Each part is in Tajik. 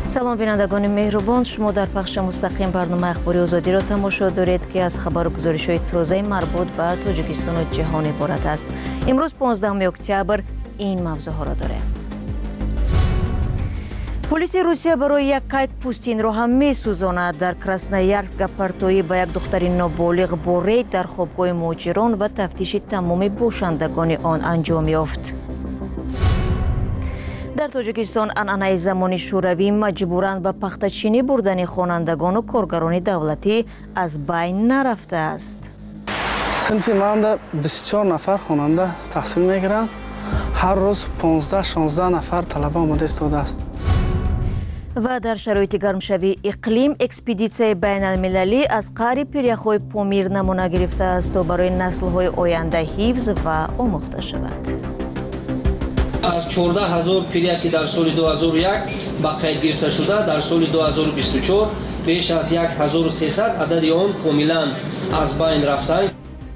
салом бинандагони меҳрубон, шумо дар пахши мустақим барномаи ахбори озодиро тамошо доред ки аз хабару гузоришҳои тозаи марбут ба Тоҷикистону ҷаҳон иборат аст. имрӯз 15 октябр ин мавзӯъҳоро дорем. полисии русия барои як кайк пустинро ҳам месӯзонад. дар Красноярск гапартоӣ ба як духтари ноболиғ бо рейд дар хобгоҳи муҳоҷирон ва тафтиши тамоми бошандагони он анҷом ёфт. дар Тоҷикистон анъанаи замони шӯравӣ маҷбуран ба пахтачинӣ бурдани хонандагону коргарони давлатӣ аз байн нарафтааст. синфи манда 24 нафар хонанда таҳсил мегиранд. ҳар рӯз 15-16 нафар талаба омада истодааст. ва дар шароити гармшавии иқлим экспедитсияи байналмилалӣ аз қаъри пиряхҳои Помир намуна гирифтааст то барои наслҳои оянда ҳифз ва омӯхта шавад. аз 14,000 пиряки дар соли 2001 ба қайд гирифта шуда, дар соли 2024 беш аз 1300 адади он комилан аз байн рафтанд.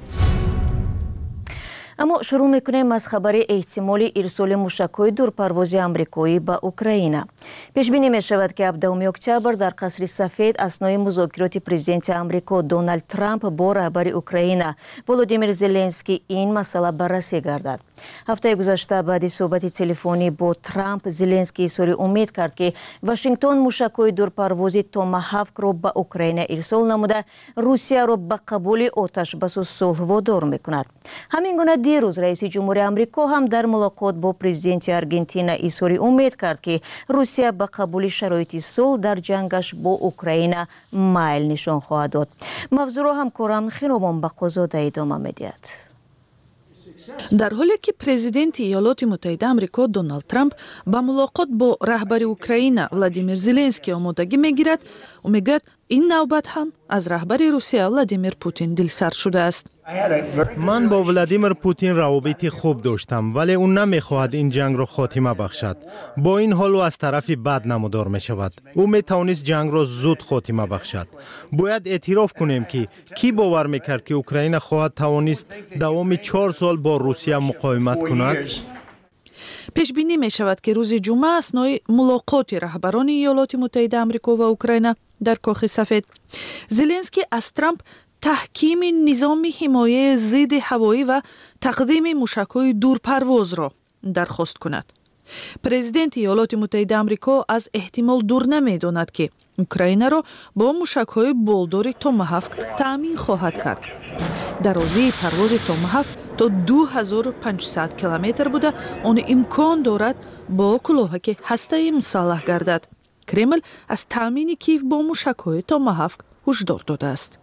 аммо шурӯъ мекунем аз хабари эҳтимоли ирсоли мушакҳои дурпарвози амрикоӣ ба Украина. пешбинӣ мешавад ки 17 октябр дар қасри сафед аснои музокироти президенти Амрико Дональд Трамп бо раҳбари Украина Володимир Зеленский ин масъала баррасӣ гардад. ҳафтаи гузашта баъди суҳбати телефонӣ бо Трамп, Зеленский изҳори умед кард ки Вашингтон мушакҳои дурпарвози Томаҳавкро ба Украина ирсол намуда, Русияро ба қабули оташбасу сулҳ водор мекунад. ҳамин гуна дирӯз раиси ҷумҳурии Амрико ҳам дар мулоқот бо президенти Аргентина изҳори умед кард ки Русия ба қабули шароити сулҳ дар ҷангаш бо Украина майл нишон хоҳад дод. мавзӯъро ҳамкорам Хиромон Бақозода идома медиҳад. дар ҳоле ки президенти Иёлоти Муттаҳидаи Амрико Доналд Трамп ба мулоқот бо раҳбари Украина Владимир Зеленский омодагӣ мегирад, ӯ мегӯяд ин навбат ҳам аз раҳбари Русия Владимир Путин дилсард шудааст. ман бо Владимир Путин равобити хуб доштам, вале ӯ намехоҳад ин ҷангро хотима бахшад. бо ин ҳол ӯ аз тарафи бад намудор мешавад. ӯ метавонист ҷангро зуд хотима бахшад. бояд эътироф кунем ки кӣ бовар мекард ки Украина хоҳад тавонист давоми 4 сол бо Русия муқоимат кунад? пешбинӣ мешавад ки рӯзи ҷумъа аснои мулоқоти раҳбарони Иёлоти Муттаҳидаи Амрико ва Украина дар Кохи сафед, Зеленский аз Трамп таҳкими низоми ҳимояи зидди ҳавоӣ ва тақдими мушакҳои дурпарвозро дархост кунад. президенти Иёлоти Муттаҳидаи Амрико аз эҳтимол дур намедонад ки Украинаро бо мушакҳои болдори Томаҳавк таъмин хоҳад кард. дарозии парвози Томаҳавк то 2500 километр буда, он имкон дорад бо кӯлоҳаки ҳастаӣ мусаллаҳ гардад. Кремл аз таъмини Киев бо мушакҳои Томаҳавк ҳушдор додааст.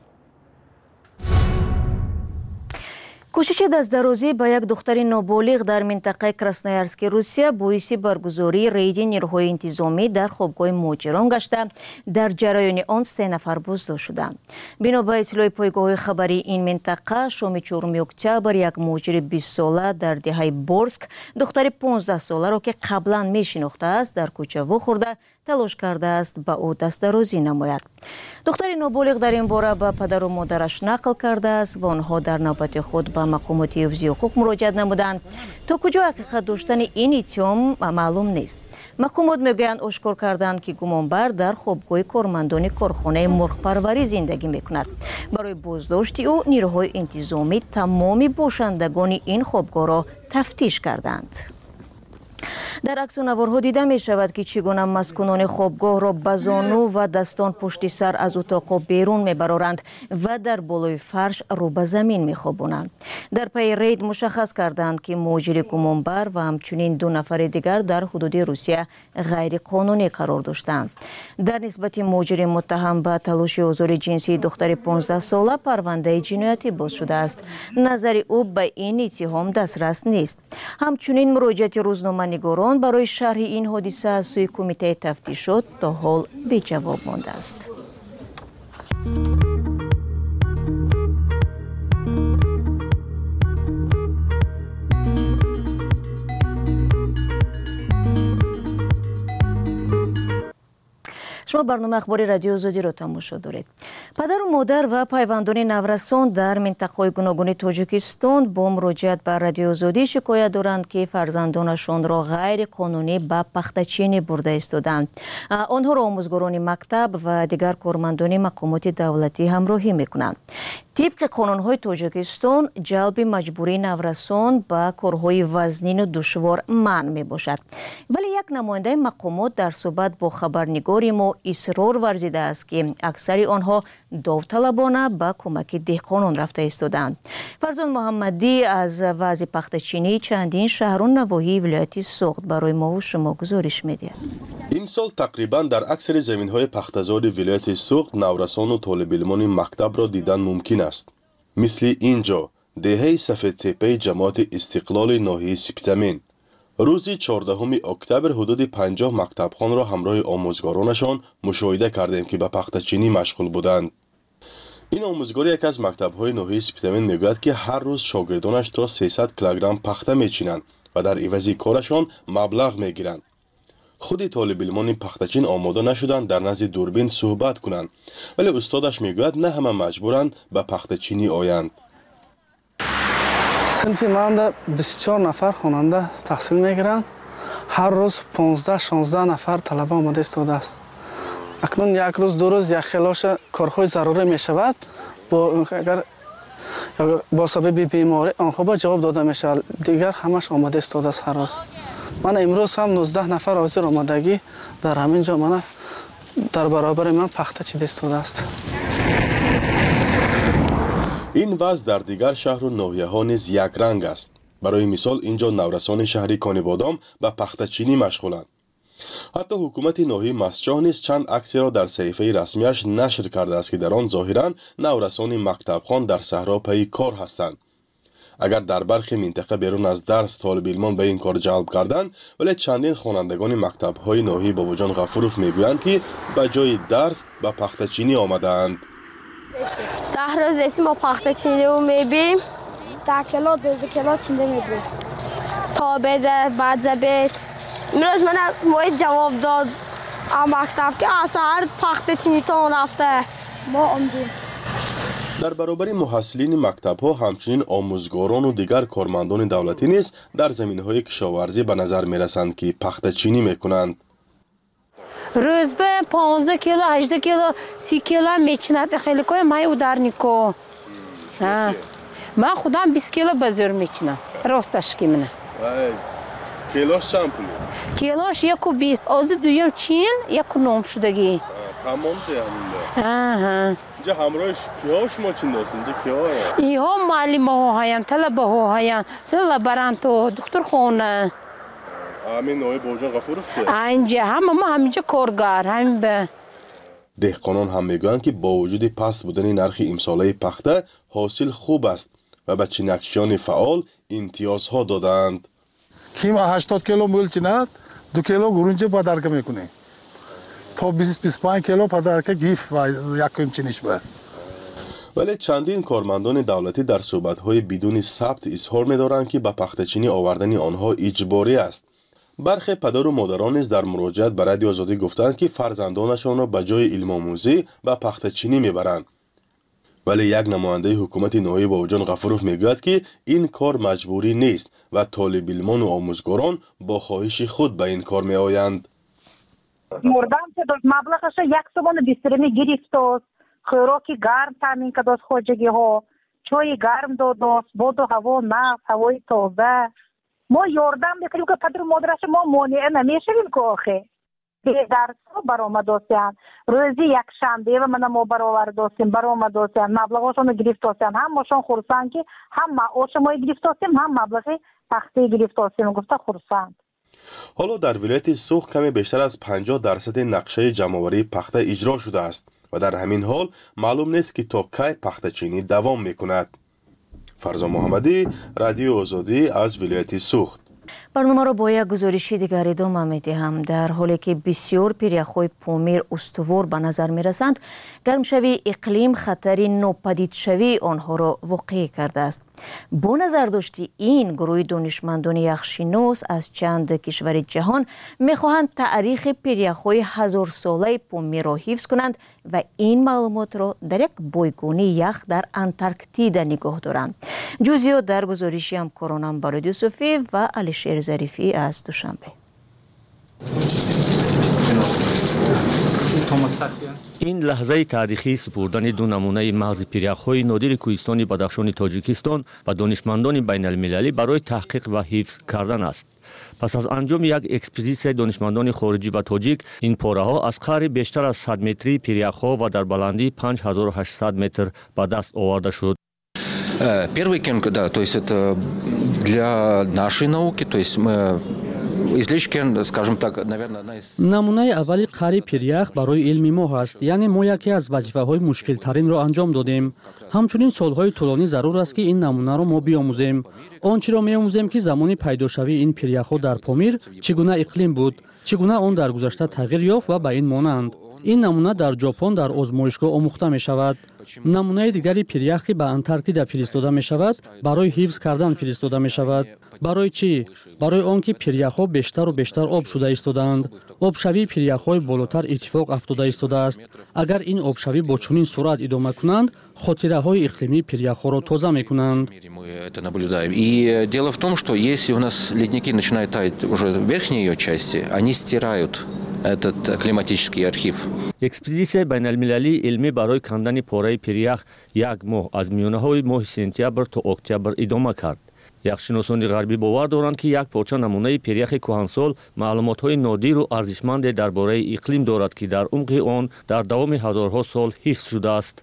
кӯшиши дастдарозӣ ба як духтари ноболиғ дар минтақаи Красноярски Русия боиси баргузории рейди нирӯҳои интизомӣ дар хобгоҳи муҳоҷирон гашта, дар ҷараёни он 3 нафар боздошт шуданд. бино ба иттилои пойгоҳҳои хабарии ин минтақа, шоми 4 октябр як муҳоҷири 20 сола дар деҳаи Борск духтари 15 соларо ки қаблан мешинохтааст дар кӯча вохӯрда талош кардааст ба ӯ дастдарозӣ намояд. духтари ноболиғ дар ин бора ба падару модараш нақл кардааст ва онҳо дар навбати худ ба мақомоти ҳифзи ҳуқуқ муроҷиат намуданд. то куҷо ҳақиқат доштани ин иттиҳом маълум нест. мақомот мегӯянд ошкор карданд ки гумонбар дар хобгоҳи кормандони корхонаи мурғпарварӣ зиндагӣ мекунад. барои боздошти ӯ нирӯҳои интизомӣ тамоми бошандагони ин хобгоҳро тафтиш карданд. дар аксу наворҳо дида мешавад ки чӣ гуна маскунони хобгоҳро ба зону ва дастон пушти сар аз утоқҳо берун мебароранд ва дар болои фарш рӯ ба замин мехобонанд. дар пайи рейд мушаххас карданд ки муҳоҷири гумонбар ва ҳамчунин 2 нафари дигар дар ҳудуди Русия ғайриқонунӣ қарор доштанд. дар нисбати муҳоҷири муттаҳам ба талоши озори ҷинсии духтари 15 сола парвандаи ҷиноятӣ боз шудааст. назари ӯ ба ин иттиҳом дастрас нест. ҳамчунин муроҷиати рӯзноманигорон барои шарҳи ин ҳодиса аз сӯи кумитаи тафтишот то ҳол беҷавоб мондааст. شما برنامه اخباری رادیو آزادی را تماشا دارید. پدر و مادر و پیوندان نورسان در منطقه‌های گوناگون تاجیکستان با مراجعت به رادیو آزادی شکایت دارند که فرزندانشان را غیر قانونی به پختچینی برده ایستادند. آنها را آموزگاران مکتب و دیگر کارمندان مقامات دولتی همراهی میکنند. طبق قانون‌های تاجیکستان جلب مجبوری نورسان به کارهای وزنین و دشوار منع میباشد. ولی یک نماینده مقامات در صحبت با خبرنگار ما اصرار ورزیده است که اکثر آنها داوطلبانه به کمک دهقانان رفته ایستادند. فرزان محمدی از وضع پختچینی چندین شهر و نواحی ولایت سوخت برای ما و شما گزارش می‌دهد. امسال تقریبا در اکثر زمین‌های پخته‌زار ولایت سوخت نورسان و طالب علمان مکتب را دیدن ممکن است. مثل اینجا دهه سفید تپه جماعت استقلال ناحیه سپتامین. روز 14 اکتبر حدود 50 مکتبخوان را همراه آموزگارانشان مشاهده کردیم که به پختچینی مشغول بودند. این آموزگار یک از مکتب‌های ناحیه سپتامین میگوید که هر روز شاگردانش تا 300 کیلوگرم پخته میچینند و در عوض کارشان مبلغ میگیرند. خود طالب علمان پختچین آماده نشدند در نزد دوربین صحبت کنند، ولی استادش میگوید نه همه مجبورند به پختچینی آیند. صنف من 24 نفر خواننده تحصیل میگیرند. هر روز 15-16 نفر طلبه آماده ایستاده است. اکنون یک روز دو روز یک خلاش کارهای ضروری می شود. با سبب بیماری آنها با جواب داده می شود. دیگر همش آماده ایستاده است هر روز. من امروز هم 19 نفر حاضر آمادگی در همین جا من در برابر من پخته چیده ایستاده است. این وضع در دیگر شهر و ناحیه ها نیز یک رنگ است. برای مثال اینجا نورسان شهری کانیبادام به پختچینی مشغولند. حتی حکومت ناحیه مسجح نیز چند عکسی را در صحیفه رسمیش نشر کرده است که در آن ظاهرا نورسان مکتبخوان در صحرا پی کار هستند. اگر در برخی منطقه بیرون از درس طالب علمان به این کار جلب کردند، ولی چندین خوانندگان مکتب‌های ناحیه باباجان غفوروف میگویند که به جای درس به پختچینی آمدند. 10 روز است ما پختچینی رو میبیم. 10 کیلو 12 کیلو چینده میبیم. تا بده بعد زبید. امروز من باید جواب داد مکتب که اصلا پختچینی تا رفته. ما آمدیم. در برابر محصلین مکتب‌ها همچنین آموزگاران و دیگر کارمندان دولتی نیز در زمینه‌های کشاورزی به نظر می‌رسند که پختچینی می‌کنند. روز به 15 کیلو 18 کیلو 30 کیلو میچینند. خیلی کوی مای ودارنیکو. من خودم 20 کیلو بازور میچینم. راستش کی منه. کیلوش چند پوله؟ کیلوش 1.20. از دویم چین 1.9 شدگی. تمام همینه. اینجا همراهش کیها شما چین داشت؟ اینجا کیها؟ ایها معلم ها هایم، طلبه ها هایم، لابرانتو، دکتر خونه. همین نوعی باباجان غفوروف که؟ اینجا همینجا کارگر، همین به. دهقانان هم میگویند که با وجود پست بودن نرخ امساله پخته حاصل خوب است و به چینکشیان فعال امتیازها دادند. کیم 80 کیلو مول چیند 2 کیلو گرونچه پدرکه میکنه تا 20-25 کیلو پدرکه گیف و یک کم چینش به. ولی چندین کارمندان دولتی در صحبت‌های بدون ثبت اظهار می‌دارند که به پختچینی آوردن آنها اجباری است. برخی پدر و مادران نیز در مراجعت به رادیو آزادی گفتند که فرزندانشان را به جای علم آموزی به پختچینی میبرند. ولی یک نماینده حکومت ناحیه باباجان غفوروف میگوید که این کار مجبوری نیست و طالب علمان و آموزگاران با خواهش خود به این کار میآیند. مردم که داشت مبلغش 1 سوم بیسترمی گرفت است. خوراکی گرم تامین کرد از خواجگی ها. چای گرم داد است. باد و هوا نفت، هوای تازه. ما یاردم بکنیم که پدر و مادرش ما مانع نمیشویم که آخه. درس ها برآمد استند. روزی یک شنبه و من ما برآورد استیم برآمد استند. مبلغشون رو گرفت استند. هم ماشون خرسند که هم معاش ما گرفت استیم هم مبلغ پخته گرفت استیم. گفته خرسند. حالا در ولایت سوخت کمی بیشتر از 50% نقشه جمع‌آوری پخته اجرا شده است و در همین حال معلوم نیست که تا کی پختچینی دوام میکند. فرزان محمدی، رادیو آزادی از ولایت سوخت. برنامه را با یک گزارشی دیگر ادامه می‌دهم. در حالی که بسیار پیریخ‌های پامیر استوار به نظر می‌رسند، گرمشوی اقلیم خطری ناپدید شوی آنها را واقع کرده است. با نظر داشتی این گروه دانشمندان یخشناس از چند کشور جهان می‌خواهند تاریخ پیریخ‌های هزار ساله پامیر را حفظ کنند و این معلومات را در یک بایگانی یخ در انتارکتیدا نگاه دارند. جزئیات در گزارشی همکارانم بارود یوسفی و علیشیر ظریفی از دوشنبه. این لحظه تاریخی سپردن دو نمونه مغز پیریخ‌های نادر کوهستان بدخشان تاجیکستان و دانشمندان بین المللی برای تحقیق و حفظ کردن است. پس از انجام یک اکسپدیسیون دانشمندان خارجی و تاجیک، این پاره‌ها از قعر بیشتر از 100 متری پیریخ‌ها و در بلندی 5800 متر به دست آورده شد. Первый кен, да, то есть это для нашей науки, то есть мы излишки, скажем так, наверное, одна из... намунаи аввали қаъри пирях барои илми мо ҳаст, яъне мо яке аз вазифаҳои мушкилтаринро анҷом додем. ҳамчунин солҳои тӯлонӣ зарур аст ки ин намунаро мо биомӯзем. Он чиро меомӯзем ки замони пайдошавии ин пиряхҳо дар Помир чӣ гуна иқлим буд, чӣ гуна он дар гузашта тағйир ёфт ва ба ин монанд. این نمونه در ژاپن در آزمایشگاه آموخته می شود. نمونه دیگری پیریخ که به انتارکتیدا فرستاده می شود برای حفظ کردن فرستاده می شود. برای چی؟ برای آنکه پیریخ‌ها بیشتر و بیشتر آب شده ایستادند. آبشوی پیریخ‌های بالاتر اتفاق افتاده ایستاده است. اگر این آبشوی با چنین سرعت ادامه کنند، خاطره‌های اقلیمی پیریخ‌ها را تازه می‌کنند. И дело в том, что если у нас ледники начинают таять уже в верхней ее части, они стирают этот климатический архив. اکسپدیسیون بین المللی علمی برای کندن پاره پیریخ یک ماه از میانه‌های ماه سپتامبر تا اکتبر ادامه کرد. یخشناسان غربی باور دارند که یک پارچه نمونه پیریخ کهنسال معلومات‌های نادر و ارزشمند درباره اقلیم دارد که در عمق آن در دوام هزارها سال حفظ شده است.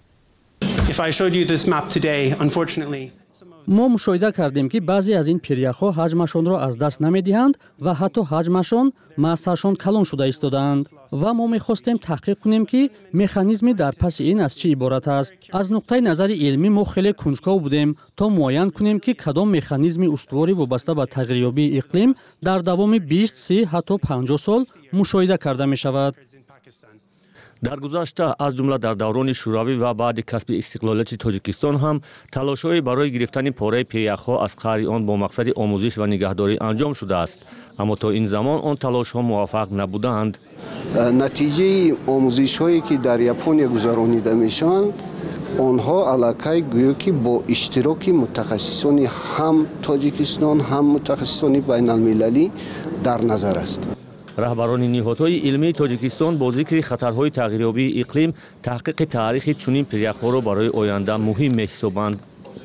ما مشاهده کردیم که بعضی از این پیریخ‌ها حجمشان را از دست نمی‌دهند و حتی حجمشان ماسه‌شان کلان شده ایستادند و ما می‌خواستیم تحقیق کنیم که مکانیزمی در پس این از چی عبارت است. از نقطه نظر علمی ما خیلی کنجکاو بودیم تا معین کنیم که کدام مکانیزم استواری وابسته به تغییریابی اقلیم در دوام 20 30 حتی 50 سال مشاهده کرده می‌شود. در گذشته از جمله در دوران شوروی و بعد کسب استقلالیت تاجیکستان هم تلاش‌های برای گرفتن پاره پیریخ‌ها از قعر آن با مقصد آموزش و نگهداری انجام شده است، اما تا این زمان آن تلاش‌ها موفق نبودند. نتیجه آموزش‌هایی که در ژاپن گذرانیده می‌شوند آنها علاقه گویا که با اشتراک متخصصان هم تاجیکستان هم متخصصان بین المللی در نظر است. رهبران نهادهای علمی تاجیکستان با ذکر خطرهای تغییریابی اقلیم تحقیق تاریخ چنین پیریخ‌ها را برای آینده مهم می‌حسابند.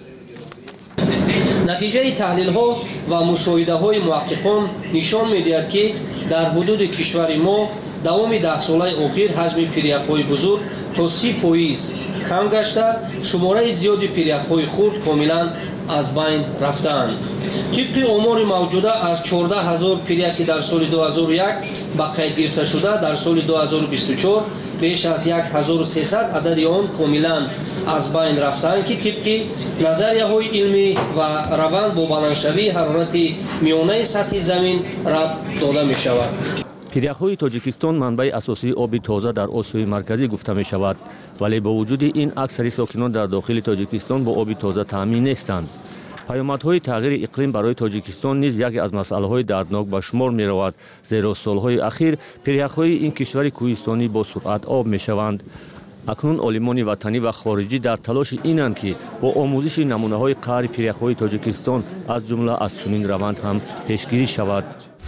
نتیجه تحلیل‌ها و مشاهده‌های محققان نشان می‌دهد که در حدود کشور ما دوام 10 ساله اخیر حجم پیریخ‌های بزرگ تا 30% کم گشته، شماره زیادی پیریخ‌های خرد کاملا از بین رفتند. طبق آمار موجوده از 14000 پیریخی در سال 2001 به قید گرفته شده، در سال 2024 بیش از 1300 عدد آن کاملا از بین رفتند که طبق نظریه‌های علمی و روند با بلندشوی حرارت میانه سطح زمین ربط داده می شود. پیریخ‌های تاجیکستان منبع اساسی آب تازه در آسیای مرکزی گفته می شود، ولی با وجود این اکثر ساکنان در داخل تاجیکستان با آب تازه تامین نیستند. پیامدهای تغییر اقلیم برای تاجیکستان نیز یکی از مسائل‌های دردناک به شمار می رود، زیرا سالهای اخیر پیریخ‌های این کشور کوهستانی با سرعت آب می شوند. اکنون عالمان وطنی و خارجی در تلاش اینند که با آموزش نمونه‌های قعر پیریخ‌های تاجیکستان از جمله از چنین روند هم پیشگیری شود.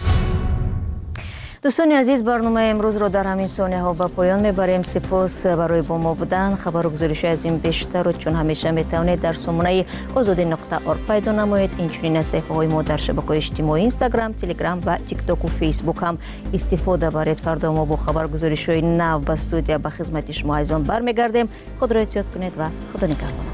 دوستان عزیز، برنامه امروز را در همین ثانیه ها به پایان میبریم. سپاس برای با ما بودن. خبر و گزارش از این بیشتر و چون همیشه میتوانید در سامانه azadi.org پیدا نمایید. اینچنین از صفحه های ما در شبکه‌های اجتماعی اینستاگرام، تلگرام و تیک تاک و فیسبوک هم استفاده برید. فردا ما با خبر گزارش های نو به استودیو به خدمت شما عزیزان برمیگردیم. خود را احتیاط کنید و خدا نگهدار.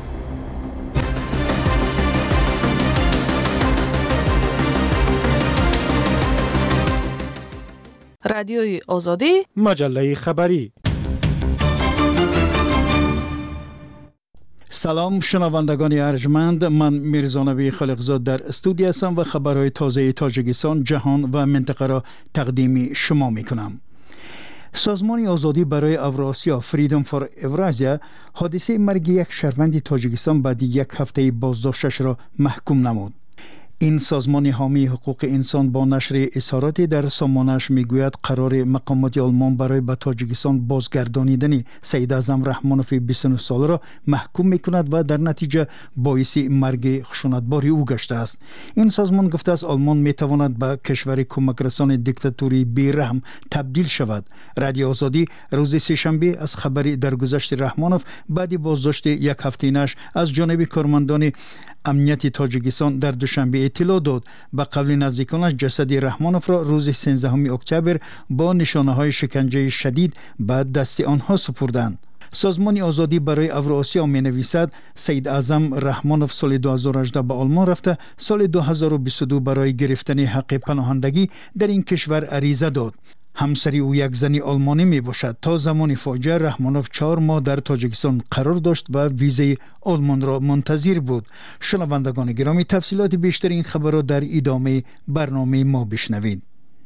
رادیوی آزادی، مجله خبری. سلام شنوندگان ارجمند، من میرزانبی خالقزاد در استودیو هستم و خبرهای تازه تاجیکستان، جهان و منطقه را تقدیم شما میکنم. سازمان آزادی برای اوراسیا فریدم فور اورازیا حادثه مرگ یک شهروند تاجیکستان بعد یک هفته بازداشتش را محکوم نمود. این سازمان حامی حقوق انسان با نشر اظهاراتی در سامانه‌اش میگوید قرار مقامات آلمان برای به تاجیکستان بازگردانیدن سید اعظم رحمانوف 29 ساله را محکوم میکند و در نتیجه باعث مرگ خشونتبار او گشته است. این سازمان گفته است آلمان میتواند به کشور کمک رسان دیکتاتوری بی‌رحم تبدیل شود. رادیو آزادی روز سه‌شنبه از خبری درگذشت رحمانوف بعد بازداشت یک هفته‌ایش از جانب کارمندان امنیت تاجیکستان در دوشنبه اطلاع داد. به قول نزدیکانش جسد رحمانوف را روز 13 اکتبر با نشانه‌های شکنجه شدید به دست آنها سپردند. سازمان آزادی برای اوراسیا می نویسد سید اعظم رحمانوف سال 2018 به آلمان رفته، سال 2022 برای گرفتن حق پناهندگی در این کشور عریضه داد. همسری او یک زنی آلمانی می باشد. تا زمان فاجعه رحمانوف 4 ماه در تاجیکستان قرار داشت و ویزه آلمان را منتظر بود. شنوندگان گرامی، تفصیلات بیشتر این خبر را در ادامه برنامه ما بشنوید.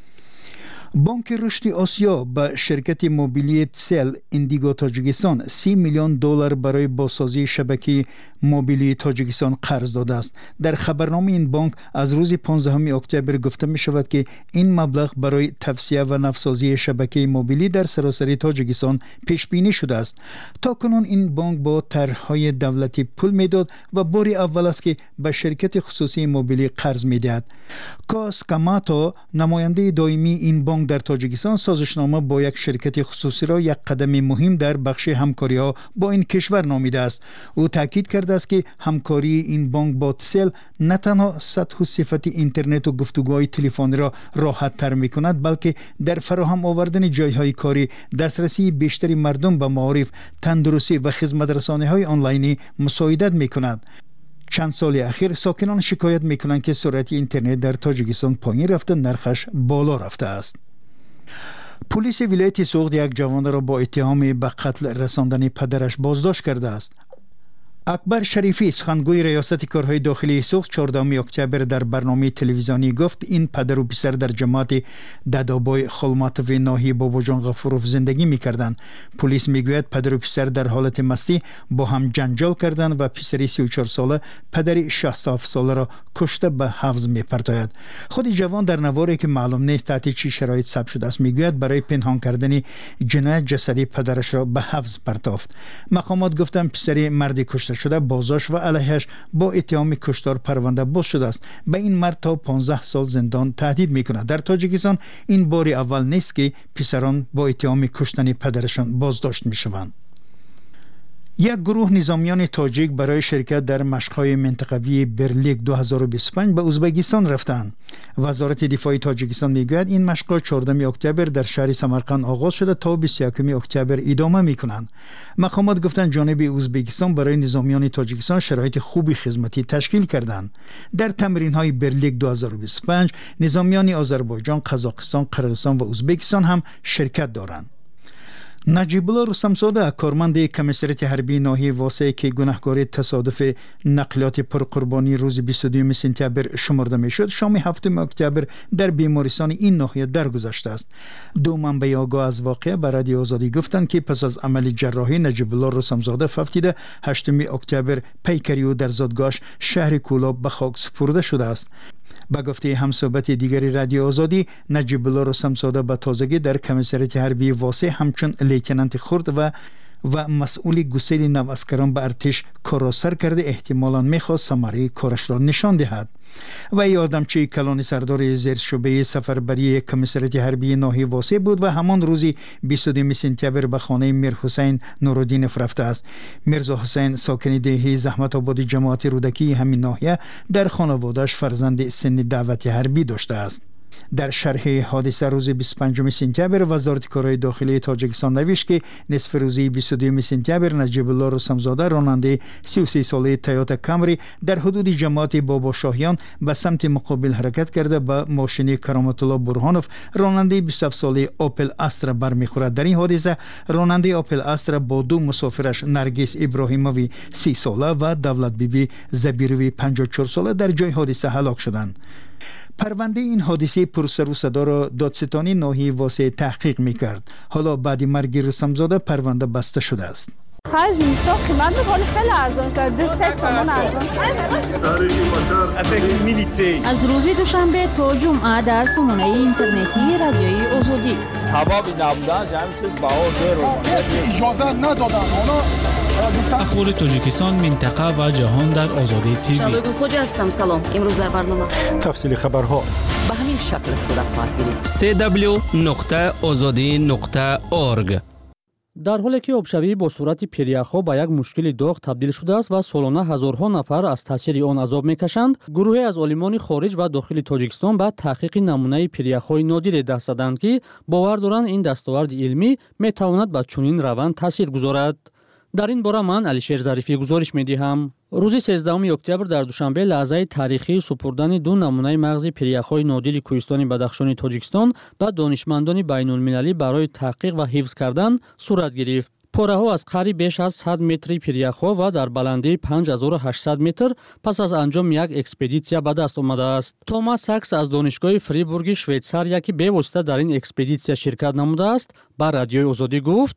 بانک رشد آسیا به شرکت موبیلی تسل ایندیگو تاجیکستان 30 میلیون دلار برای بازسازی شبکه موبیلی تاجیکستان قرض داده است. در خبرنامه این بانک از روز 15 اکتبر گفته می شود که این مبلغ برای توسعه و نوسازی شبکه موبیلی در سراسر تاجیکستان پیش بینی شده است. تاکنون این بانک با طرح‌های دولتی پول میداد و بار اول است که به شرکت خصوصی موبیلی قرض میدهد. کاس کاماتو نماینده دائمی این بانک در تاجیکستان سازشنامه با یک شرکت خصوصی را یک قدم مهم در بخش همکاری ها با این کشور نامیده است. او تاکید کرده است که همکاری این بانک با تسل نه تنها سطح و صفت اینترنت و گفتگوهای تلفنی را راحت تر می کند، بلکه در فراهم آوردن جایهای کاری، دسترسی بیشتری مردم به معارف، تندرستی و خدمت رسانی های آنلاینی مساعدت می کند. چند سال اخیر ساکنان شکایت می کنند که سرعت اینترنت در تاجیکستان پایین رفته، نرخش بالا رفته است. پلیس ولایت سوخت یک جوان را با اتهام به قتل رساندن پدرش بازداشت کرده است. اکبر شریفی سخنگوی ریاست کارهای داخلی سوخت 14 اکتبر در برنامه تلویزیونی گفت این پدر و پسر در جماعت ددابای خلماتوف ناحیه باباجان غفوروف زندگی می‌کردند. پلیس میگوید پدر و پسر در حالت مستی با هم جنجال کردند و پسری 34 ساله پدر 67 ساله را کشته به حبس می‌پرتاید. خود جوان در نواری که معلوم نیست تحت چه شرایط ثبت شده است میگوید برای پنهان کردن جنایت جسدی پدرش را به حبس پرتافت. مقامات گفتند پسر مردی کشته شده بازداشت و علیهش با اتهام کشتار پرونده باز شده است. به این مرد تا 15 سال زندان تهدید میکند. در تاجیکستان این بار اول نیست که پسران با اتهام کشتن پدرشان بازداشت میشوند. یک گروه نظامیان تاجیک برای شرکت در مشق‌های منطقوی برلیک 2025 به ازبکستان رفتند. وزارت دفاع تاجیکستان میگوید این مشق‌ها 14 اکتبر در شهر سمرقند آغاز شده تا 21 اکتبر ادامه میکنند. مقامات گفتند جانب ازبکستان برای نظامیان تاجیکستان شرایط خوبی خدمتی تشکیل کردند. در تمرین‌های برلیک 2025 نظامیان آذربایجان، قزاقستان، قرغیزستان و ازبکستان هم شرکت دارند. نجیب الله رستمزاده کارمند کمیسریت حربی ناحیه واسه که گناهکار تصادف نقلیات پرقربانی روز 22 سپتامبر شمرده میشد، شام 7 اکتبر در بیمارستان این ناحیه درگذشته است. دو منبع آگاه از واقعه به رادیو آزادی گفتند که پس از عمل جراحی نجیب الله رستمزاده فوتیده 8 اکتبر پیکری او در زادگاهش شهر کولاب به خاک سپرده شده است. به گفته همصحبت دیگری رادیو آزادی، نجیب الله رستمزاده به تازگی در کمیسریت حربی واسه همچون لیتنانت خرد و مسئول گسیل نواسکران به ارتش کار سر کرده احتمالاً میخواست ثمره کارش را نشان دهد. و یادمچی کلان سردار زیر شعبه سفربری کمیسریت حربی ناحیه واسه بود و همان روزی 22 سپتامبر به خانه میر حسین نورالدینف رفته است. میرزا حسین ساکن دهه زحمت آباد جماعت رودکی همین ناحیه در خانواده‌اش فرزند سن دعوت حربی داشته است. در شرح حادثه روز 25 سپتامبر وزارت کارهای داخلی تاجیکستان نوشت که نصف روزی 22 سپتامبر نجیب الله رستمزاده راننده 33 ساله تویوتا کامری در حدود جماعت بابا شاهیان به سمت مقابل حرکت کرده به ماشین کرامت الله برهانوف راننده 27 ساله اوپل استرا برمیخورد. در این حادثه راننده اوپل استرا با دو مسافرش نرگس ابراهیموی 30 ساله و دولت بیبی زبیروی 54 ساله در جای حادثه هلاک شدند. پرونده این حادثه پرسر و صدا را دادستانی ناحیه واسه تحقیق میکرد. حالا بعد مرگ رستمزاده پرونده بسته شده است. خیلی زیستا قیمت میکنه خیلی ارزان شد. 2-3 تومان ارزان شد. از روز دوشنبه تا جمعه در سامانه اینترنتی رادیوی آزادی. هوا بی نبودن همین چیز بهار دیر اجازه ندادن. اخبار تاجیکستان، منطقه و جهان در آزادی تیوی. شادو خوج هستم. سلام. امروز در برنامه تفصیل خبرها به همین شکل صورت خواهد گرفت. www.azadi.org. در حالی که آبشوی با صورت پیریخ‌ها به یک مشکل داغ تبدیل شده است و سالانه هزارها نفر از تاثیر آن عذاب می‌کشند، گروهی از عالمان خارج و داخل تاجیکستان به تحقیق نمونه پیریخ‌های نادر دست زدند که باور دارند این دستاورد علمی می‌تواند به چنین روند تاثیر گذارد. در این باره من علیشیر ظریفی گزارش می‌دهم. روز 13 اکتبر در دوشنبه لحظه تاریخی سپردن دو نمونه مغز پیریخ‌های نادر کوهستان بدخشان تاجیکستان به دانشمندان بین‌المللی برای تحقیق و حفظ کردن صورت گرفت. پاره‌ها از قریب بیش از 100 متر پیریخ‌ها و در بلندی 5800 متر پس از انجام یک اکسپدیسیا به دست آمده است. توماس ساکس از دانشگاه فریبورگ شویتساریا که به واسطه در این اکسپدیسیا شرکت نموده است، با رادیوی آزادی گفت: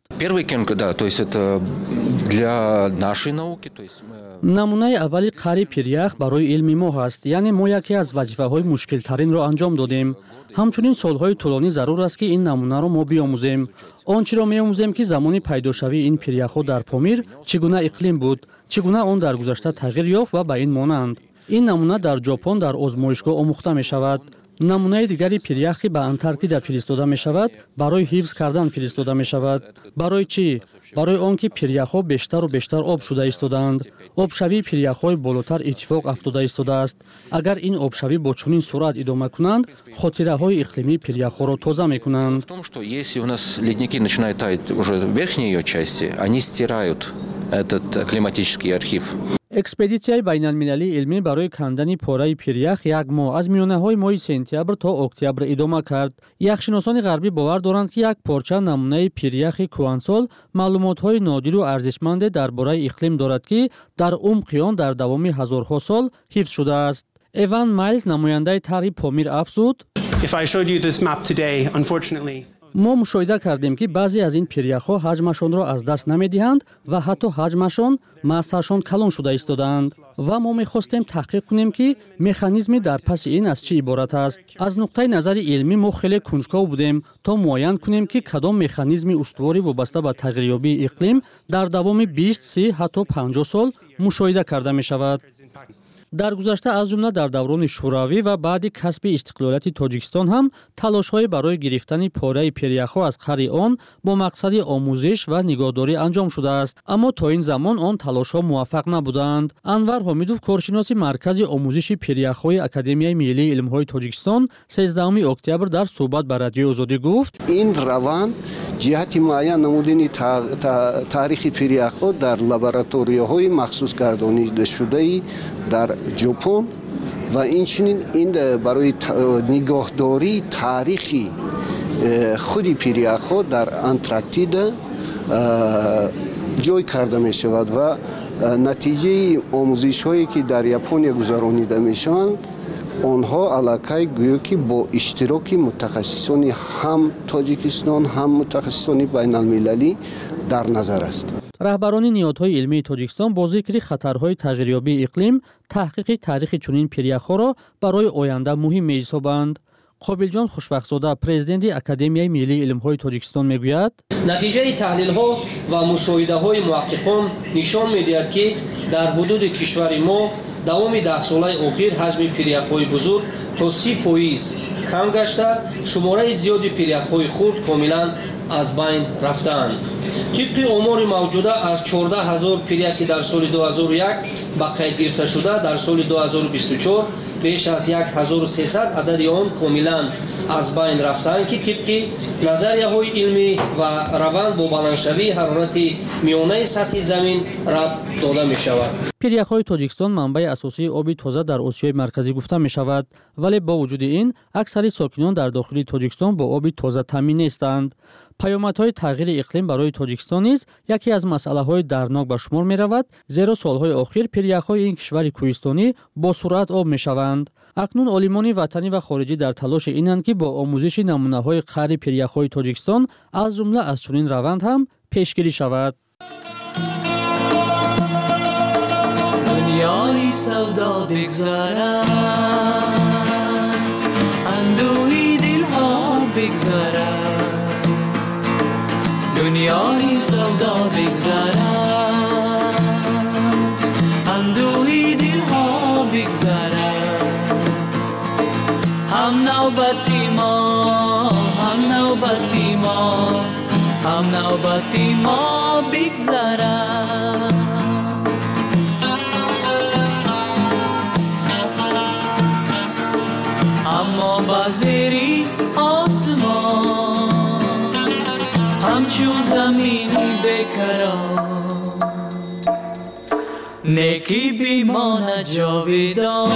نمونه اولی قری پیریخ برای علم ما است، یعنی ما یکی از وظیفه‌های مشکل ترین را انجام دادیم. همچنین سالهای طولانی ضرور است که این نمونه را ما بیاموزیم. آنچه را می‌آموزیم که زمانی پیداشوی این پیریخ‌ها در پامیر چگونه اقلیم بود، چگونه آن در گذشته تغییر یافت و به این مانند. این نمونه در ژاپن در آزمایشگاه آموخته می‌شود. نمونه دیگری پیریخی به انتارکتیدا فرستاده می شود، برای حفظ کردن فرستاده می شود. برای چی؟ برای آنکه پیریخ‌ها بیشتر و بیشتر آب شده ایستادند. آبشوی پیریخ‌های بالاتر اتفاق افتاده ایستاده است. اگر این آبشوی با چنین سرعت ادامه کنند، خاطره‌های اقلیمی پیریخ‌ها را تازه می‌کنند. В том, что если у нас ледники начинают таять уже в верхней ее части, они стирают этот климатический архив. اکسپدیسیای بین‌المللی علمی برای کندن پاره پیریخ یک ماه از میانه‌های ماه سپتامبر تا اکتبر ادامه کرد. یخشناسان غربی باور دارند که یک پارچه نمونه پیریخ کوهنسال معلومات‌های نادر و ارزشمند درباره اقلیم دارد که در عمق آن در دوام هزارها سال حفظ شده است. ایوان مایلز نماینده طرح پامیر افزود: ما مشاهده کردیم که بعضی از این پیریخ‌ها حجمشان را از دست نمی‌دهند و حتی حجمشان ماسه‌شان کلان شده ایستادند و ما می‌خواستیم تحقیق کنیم که مکانیزمی در پس این از چه عبارت است. از نقطه نظر علمی ما خیلی کنجکاو بودیم تا معاین کنیم که کدام مکانیزم استواری وابسته به تغییریابی اقلیم در دوام 20 30 حتی 50 سال مشاهده کرده می‌شود. در گذشته از جمله در دوران شوروی و بعد کسب استقلالیت تاجیکستان هم تلاش‌های برای گرفتن پاره پیریخ‌ها از قری آن با مقصد آموزش و نگهداری انجام شده است، اما تا این زمان آن تلاش‌ها موفق نبودند. انور حمیدوف کارشناس مرکز آموزش پیریخ‌های اکادمیای ملی علم‌های تاجیکستان 13 اکتبر در صحبت با رادیو آزادی گفت: این روند جهت معین نمودن تاریخ پیریخ‌ها در لابراتوری‌های مخصوص گردانیده شده در ژاپن و این برای نگهداری تاریخی خودی پیریخ‌ها در انتارکتیدا جای کرده می شود و نتیجه آموزش هایی که در ژاپن گذرانیده می شوند آنها علاقه گویا که با اشتراک متخصصان هم تاجیکستان هم متخصصان بین المللی در نظر است. رهبران نهادهای علمی تاجیکستان با ذکر خطرهای تغییریابی اقلیم تحقیق تاریخ چنین پیریخ‌ها را برای آینده مهم می‌حسابند. قابلجان خوشبخت‌زاده پرزیدنت اکادمیای ملی علم‌های تاجیکستان میگوید: نتیجه تحلیل‌ها و مشاهده‌های محققان نشان می‌دهد که در حدود کشور ما دوام 10 ساله اخیر حجم پیریخ‌های بزرگ تا 30% کم گشته، شماره زیادی پیریخ‌های خرد کاملا از بین رفتند. طبق آمار موجوده از 14000 پیریه که در سال 2001 با قید گرفته شده در سال 2024 بیش از 1300 عدد آن کاملا از بین رفتند که طبق نظریه های علمی و روند با بلندشوی حرارت میانه سطح زمین ربط داده می شود. پیریخ‌های تاجیکستان منبع اساسی آب تازه در آسیای مرکزی گفته می شود، ولی با وجود این اکثر ساکنان در داخل تاجیکستان با آب تازه تامین نیستند. پیامدهای تغییر اقلیم برای تاجیکستان نیز یکی از مسئله‌های دردناک به شمار می رود، زیرا سالهای اخیر پیریخ‌های این کشور کوهستانی با سرعت آب می شوند. اکنون عالمان وطنی و خارجی در تلاش اینند که با آموزش نمونه‌های قهر پیریخ‌های تاجیکستان از جمله از چنین روند هم پیشگیری شود. دنیای سودا بگذارد، اندوهی دلها بگذارد، دنیای سودا بگذارد، اندوهی دلها بگذارد، هم نوبتی ما، هم نوبتی ما، هم نوبتی ما بگذارد. اما بازیری آسمان همچون زمینی بکران، نیکی بیماند جاویدان.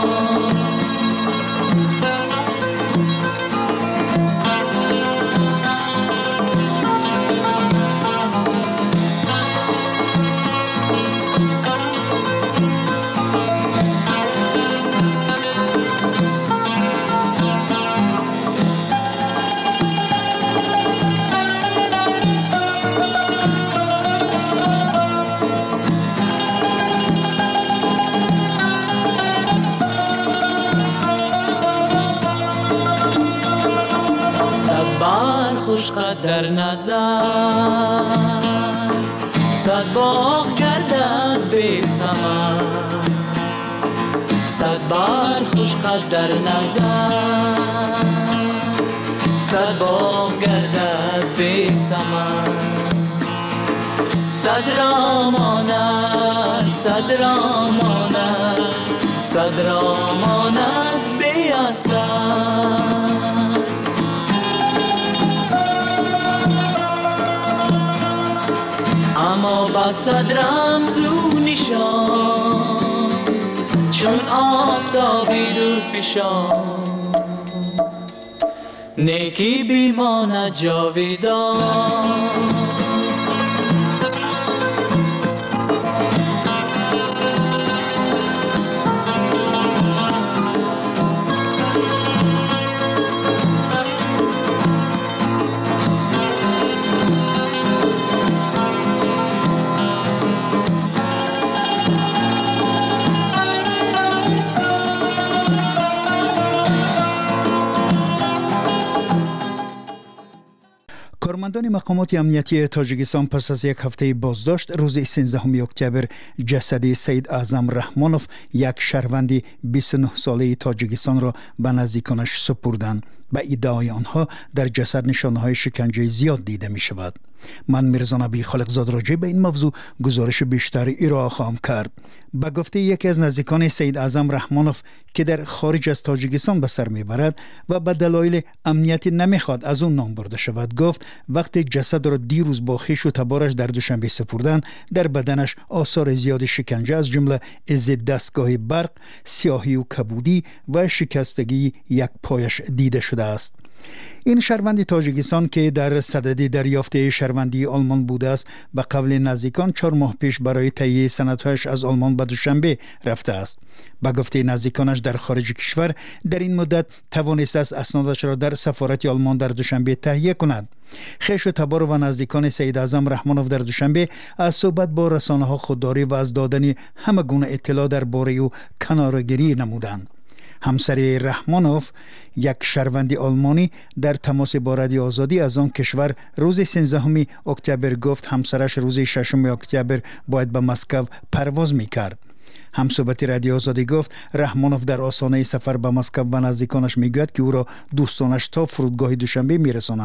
خوشقد در نظر، صد باغ گردد بی ثمر، صد بار خوشقد در نظر، صد باغ گردد بی ثمر، صد را ماند، صد را ماند، صد را ماند بی اثر. اما با صد رمز و نشان چون آفتابی دور فشان، نیکی بیماند جاویدان. کارمندان مقامات امنیتی تاجیکستان پس از یک هفته بازداشت روز 13 اکتبر جسد سید اعظم رحمانوف، یک شهروند 29 ساله تاجیکستان را به نزدیکانش سپردند. به ادعای آنها در جسد نشانه‌های شکنجه زیاد دیده می شود. من میرزا نبی خالقزاد راجع به این موضوع گزارش بیشتری ارائه خواهم کرد. به گفته یکی از نزدیکان سید اعظم رحمانوف که در خارج از تاجیکستان به سر میبرد و به دلایل امنیتی نمیخواد از اون نام برده شود، گفت وقتی جسد را دیروز با خویش و تبارش در دوشنبه سپردن، در بدنش آثار زیاد شکنجه از جمله از دستگاه برق، سیاهی و کبودی و شکستگی یک پایش دیده شده است. این شهروند تاجیکستان که در صدد دریافت شهروندی آلمان بوده است، به قول نزدیکان 4 ماه پیش برای تهیه سندهایش از آلمان به دوشنبه رفته است. به گفته نزدیکانش در خارج کشور در این مدت توانسته است اسنادش را در سفارت آلمان در دوشنبه تهیه کند. خویش و تبار و نزدیکان سید اعظم رحمانوف در دوشنبه از صحبت با رسانه‌ها خودداری و از دادن همه گونه اطلاع درباره او کناره‌گیری نمودند. همسر رحمانوف، یک شهروند آلمانی، در تماس با رادیو آزادی از آن کشور روز 13 اکتبر گفت همسرش روز 6 اکتبر باید به مسکو پرواز می‌کرد. همصحبت رادیو آزادی گفت رحمانوف در آستانه سفر به مسکو به نزدیکانش میگوید که او را دوستانش تا فرودگاه دوشنبه میرسانند.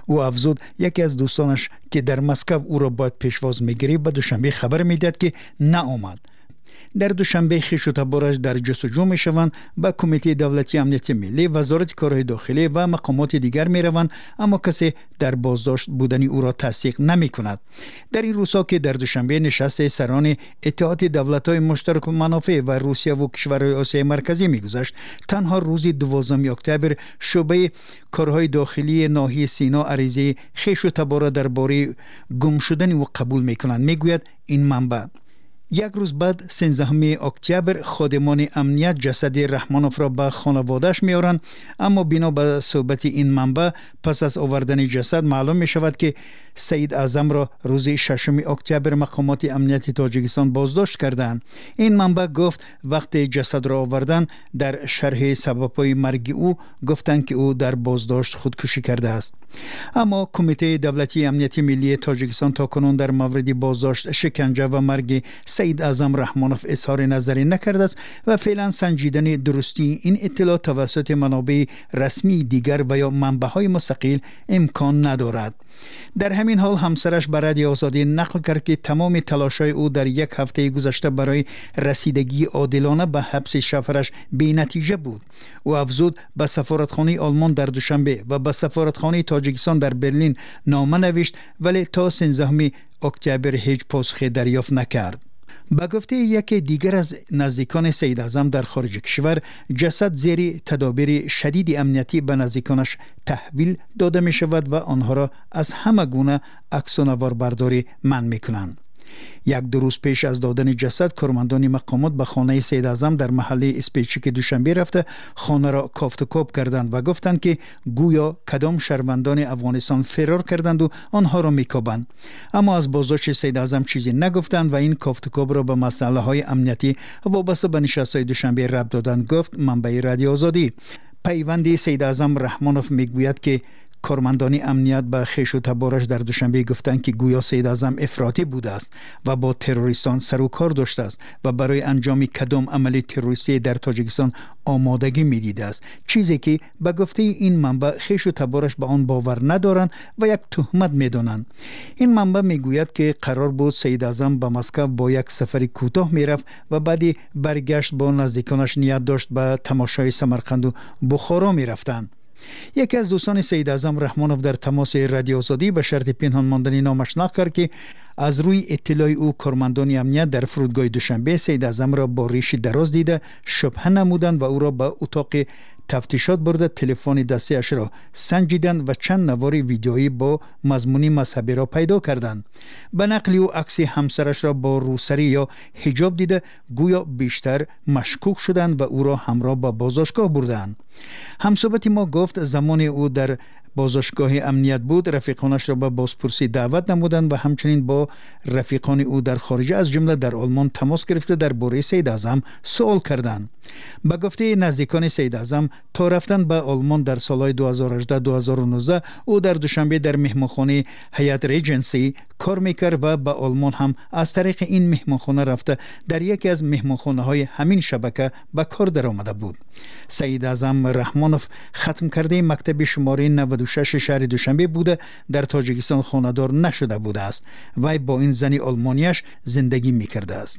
او افزود یکی از دوستانش که در مسکو او را باید پیشواز میگیرد به دوشنبه خبر میداد که نه آمد. در دوشنبه خویش و تبارش در جستجو میشوند، به کمیته دولتی امنیت ملی، وزارت کارهای داخلی و مقامات دیگر میروند، اما کسی در بازداشت بودن او را تصدیق نمیکند. در این روزها که در دوشنبه نشست سران اتحاد دولت‌های مشترک المنافع و روسیه و کشورهای آسیای مرکزی میگذشت، تنها روز 12 اکتبر شعبه کارهای داخلی ناحیه سینا عریضه خویش و تبار درباره گم شدن او قبول میکنند. میگوید این منبع یک روز بعد 13 اکتبر خادمان امنیت جسد رحمانوف را به خانواده‌اش میارند، اما بنا به صحبت این منبع پس از آوردن جسد معلوم می شود که سید اعظم را روز 6 اکتبر مقامات امنیت تاجیکستان بازداشت کردند. این منبع گفت وقتی جسد را آوردن در شرح سبب‌های مرگ او گفتند که او در بازداشت خودکشی کرده است. اما کمیته دولتی امنیت ملی تاجیکستان تاکنون در مورد بازداشت، شکنجه و مرگ سید اعظم رحمانوف اظهار نظری نکرده است و فعلا سنجیدن درستی این اطلاع توسط منابع رسمی دیگر و یا منبع‌های مستقل امکان ندارد. در همین حال همسرش به رادیو آزادی نقل کرد که تمام تلاش‌های او در یک هفته گذشته برای رسیدگی عادلانه به حبس شوهرش بی نتیجه بود. او افزود به سفارتخانه آلمان در دوشنبه و به سفارتخانه تاجیکستان در برلین نامه نوشت، ولی تا 13 اکتبر هیچ پاسخی دریافت نکرد. به گفته یکی دیگر از نزدیکان سید اعظم در خارج کشور، جسد زیر تدابیر شدید امنیتی به نزدیکانش تحویل داده می شود و آنها را از همه گونه عکس و نوار برداری منع می کنند. یک دو روز پیش از دادن جسد، کارمندان مقامات به خانه سید اعظم در محله اسپیچیک دوشنبه رفته خانه را کافت و کوب کردند و گفتند که گویا کدام شهروندان افغانستان فرار کردند و آنها را میکوبند. اما از بازداشت سید اعظم چیزی نگفتند و این کافت و کوب را به مسئله های امنیتی وابسته به نشست‌های دوشنبه ربط دادند، گفت منبع رادیو آزادی. پیوند سید اعظم رحمانوف میگوید که کارمندان امنیت به خویش و تبارش در دوشنبه گفتند که گویا سید اعظم افراطی بوده است و با تروریستان سر و کار داشته است و برای انجام کدام عمل تروریستی در تاجیکستان آمادگی می‌دیده است، چیزی که به گفته این منبع خویش و تبارش به آن باور ندارند و یک تهمت می‌دانند. این منبع میگوید که قرار بود سید اعظم به مسکو با یک سفر کوتاه میرفت و بعدی برگشت با نزدیکانش نیت داشت به تماشای سمرقند و بخارا میرفتند. یکی از دوستان سید اعظم رحمانوف در تماس رادیو آزادی به شرط پنهان ماندن نامش نقل کرد که از روی اطلاع او کارمندان امنیت در فرودگاه دوشنبه سید اعظم را با ریش دراز دیده شبهه نمودند و او را به اتاق تفتیشات برده تلفن دستی اش را سنجیدند و چند نوار ویدیویی با مضمون مذهبی را پیدا کردند. به نقل او عکس همسرش را با روسری یا حجاب دیده گویا بیشتر مشکوک شدند و او را همراه با بازداشتگاه بردند. همصحبت ما گفت زمان او در بازداشتگاه امنیت بود رفیقانش را به بازپرسی دعوت نمودند و همچنین با رفیقان او در خارج از جمله در آلمان تماس گرفته درباره سید اعظم سوال کردند. به گفته نزدیکان سید اعظم تا رفتن به آلمان در سالهای 2018-2019 او در دوشنبه در مهمانخانه هیات ریجنسی کار میکرد و به آلمان هم از طریق این مهمانخانه رفته در یکی از مهمانخانه های همین شبکه به کار در آمده بود. سید اعظم رحمانوف ختم کرده مکتب شماره 96 شهر دوشنبه بوده در تاجیکستان خانه‌دار نشده بوده است. وی با این زن آلمانیش زندگی میکرده است.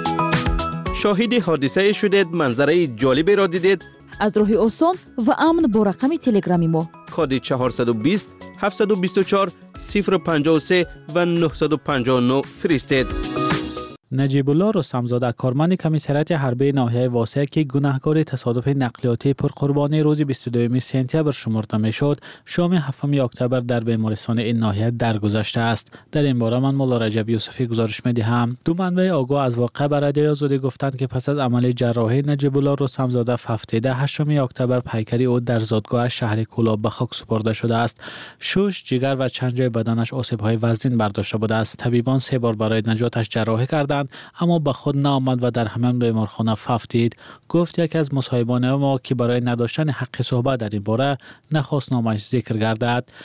شاهد حادثه شدید، منظره جالبی را دیدید؟ از راه آسان و امن با رقم تلگرامی ما کد 420 724 053 و 959 فرستید. نجیب الله رستمزاده کارمند کمیسریات حربه ناحیه واسع که گناهکار تصادف نقلیاتی پرقربانی روز 22 سپتامبر شمرده میشد، شام 7 اکتبر در بیمارستان این ناحیه درگذشته است. در این باره من مولا رجب یوسفی گزارش می‌دهم. دو منبع آگاه از واقعه به رادیو آزادی گفتند که پس از عمل جراحی نجیب الله رستمزاده هفته 8 اکتبر پیکری او در زادگاه شهر کولاب به خاک سپرده شده است. شش، جگر و چند جای بدنش آسیب‌های وزین برداشته بوده است. طبیبان 3 بار برای نجاتش جراحی کردند اما به خود نآمد و در همان بیمارخانه ففتید. گفت یکی از مصاحبان ما که برای نداشتن حق صحبت در این باره نخواست نامش ذکر گردد.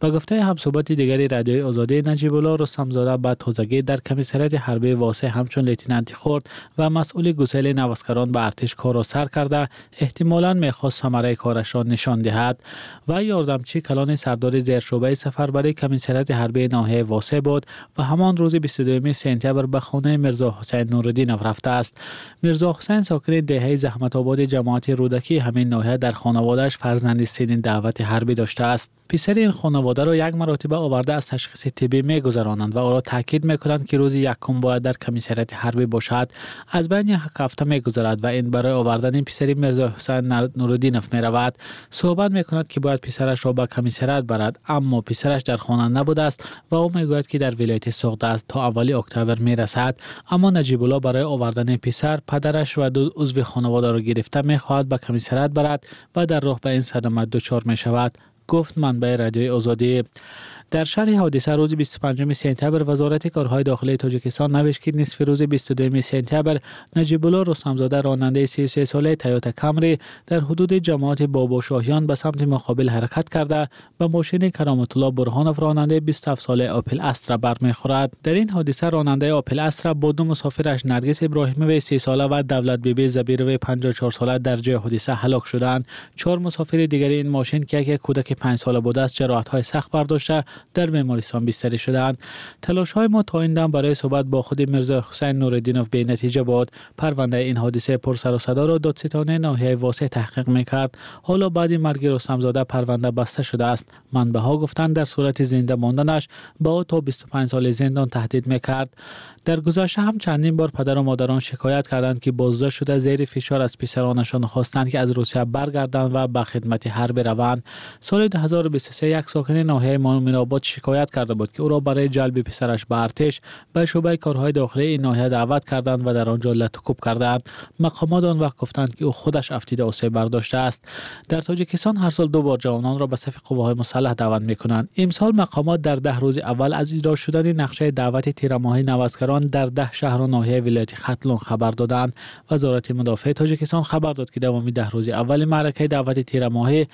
به گفته همصحبت دیگری رادیوی آزادی، نجیب الله رستمزاده به تازگی در کمیسریات حربی واسع همچون لیتنانتی خورد و مسئول گسیل نوسکران به ارتش کار را سر کرده، احتمالاً می‌خواست ثمره کارش را نشان دهد و یاردمچی کلان سردار زیرشعبه سفربری کمیسریات حربی ناحیه واسع بود و همان روز 22 سپتامبر به خانه میرزا حسین نوردینوف رفته است. میرزا حسین ساکن دهه زحمت آباد جماعت رودکی همین ناحیه در خانواده‌اش فرزندی سنین دعوت حربی داشته است. پسر این خانواده را یک مرتبه آورده از تشخیص طبی می‌گذرانند و او را تاکید می‌کنند که روز یکم باید در کمیسریات حربی باشد. از بین یک هفته می‌گذرد و این برای آوردن پسر میرزا حسین نوردینوف می‌رود. صحبت می‌کند که باید پسرش را به کمیسریات برد، اما پسرش در خانه نبوده است و او می‌گوید که در ولایت سوخته است تا اولی اکتبر می‌رسد. اما نجیب الله برای آوردن پسر، پدرش و دو عضو خانواده را گرفته می‌خواهد به کمیسریات برد و در راه به این صدمه دچار می‌شود، گفت منبع رادیوی آزادی. در شرح حادثه روز 25 سپتامبر وزارت کارهای داخلی تاجیکستان نوشت که نصف روز 22 سپتامبر نجیب الله رستمزاده راننده 33 ساله تویوتا کامری در حدود جماعت بابا شاهیان به سمت مقابل حرکت کرده به ماشین کرامت الله برهانوف راننده 27 ساله آپل استرا برمیخورد. در این حادثه راننده آپل استرا با دو مسافرش نرگس ابراهیموی 30 ساله و دولت بیبی زبیروی 54 ساله در جای حادثه هلاک شدند. 4 مسافر دیگر این ماشین که یک کودک 5 ساله بوده است جراحت‌های سخت برداشته در بیمارستان بستری شدند. تلاش‌های ما تا این دم برای صحبت با خود میرزا حسین نوردینوف بی نتیجه بود. پرونده این حادثه پر سر و صدا را دادستان ناحیه واسع تحقیق می‌کرد. حالا بعد مرگ رستمزاده پرونده بسته شده است. منبع‌ها گفتند در صورت زنده ماندنش با او تا 25 سال زندان تهدید می‌کرد. در گذشته هم چندین بار پدر و مادران شکایت کردند که بازداشت شده زیر فشار از پسرانشان خواستند که از روسیه برگردند و به خدمت حرب روند. سال 2023 یک ساکن ناحیه مومن‌آباد شکایت کرده بود که او را برای جلب پسرش به ارتش به شعبه کارهای داخلی این ناحیه دعوت کردند و در آنجا لطکوب کردند. مقامات آن وقت گفتند که او خودش افتیده آسیب برداشته است. در تاجیکستان هر سال 2 بار جوانان را به صف قواهای مسلح دعوت می‌کنند. امسال مقامات در 10 روز اول از اجرا شدن نقشه دعوت تیرماهی نوسکران در 10 شهر و ناحیه ولایت ختلون خبر دادند. وزارت مدافع تاجیکستان خبر داد که دوام 10 روز اول معرکه دعوت تیرماهی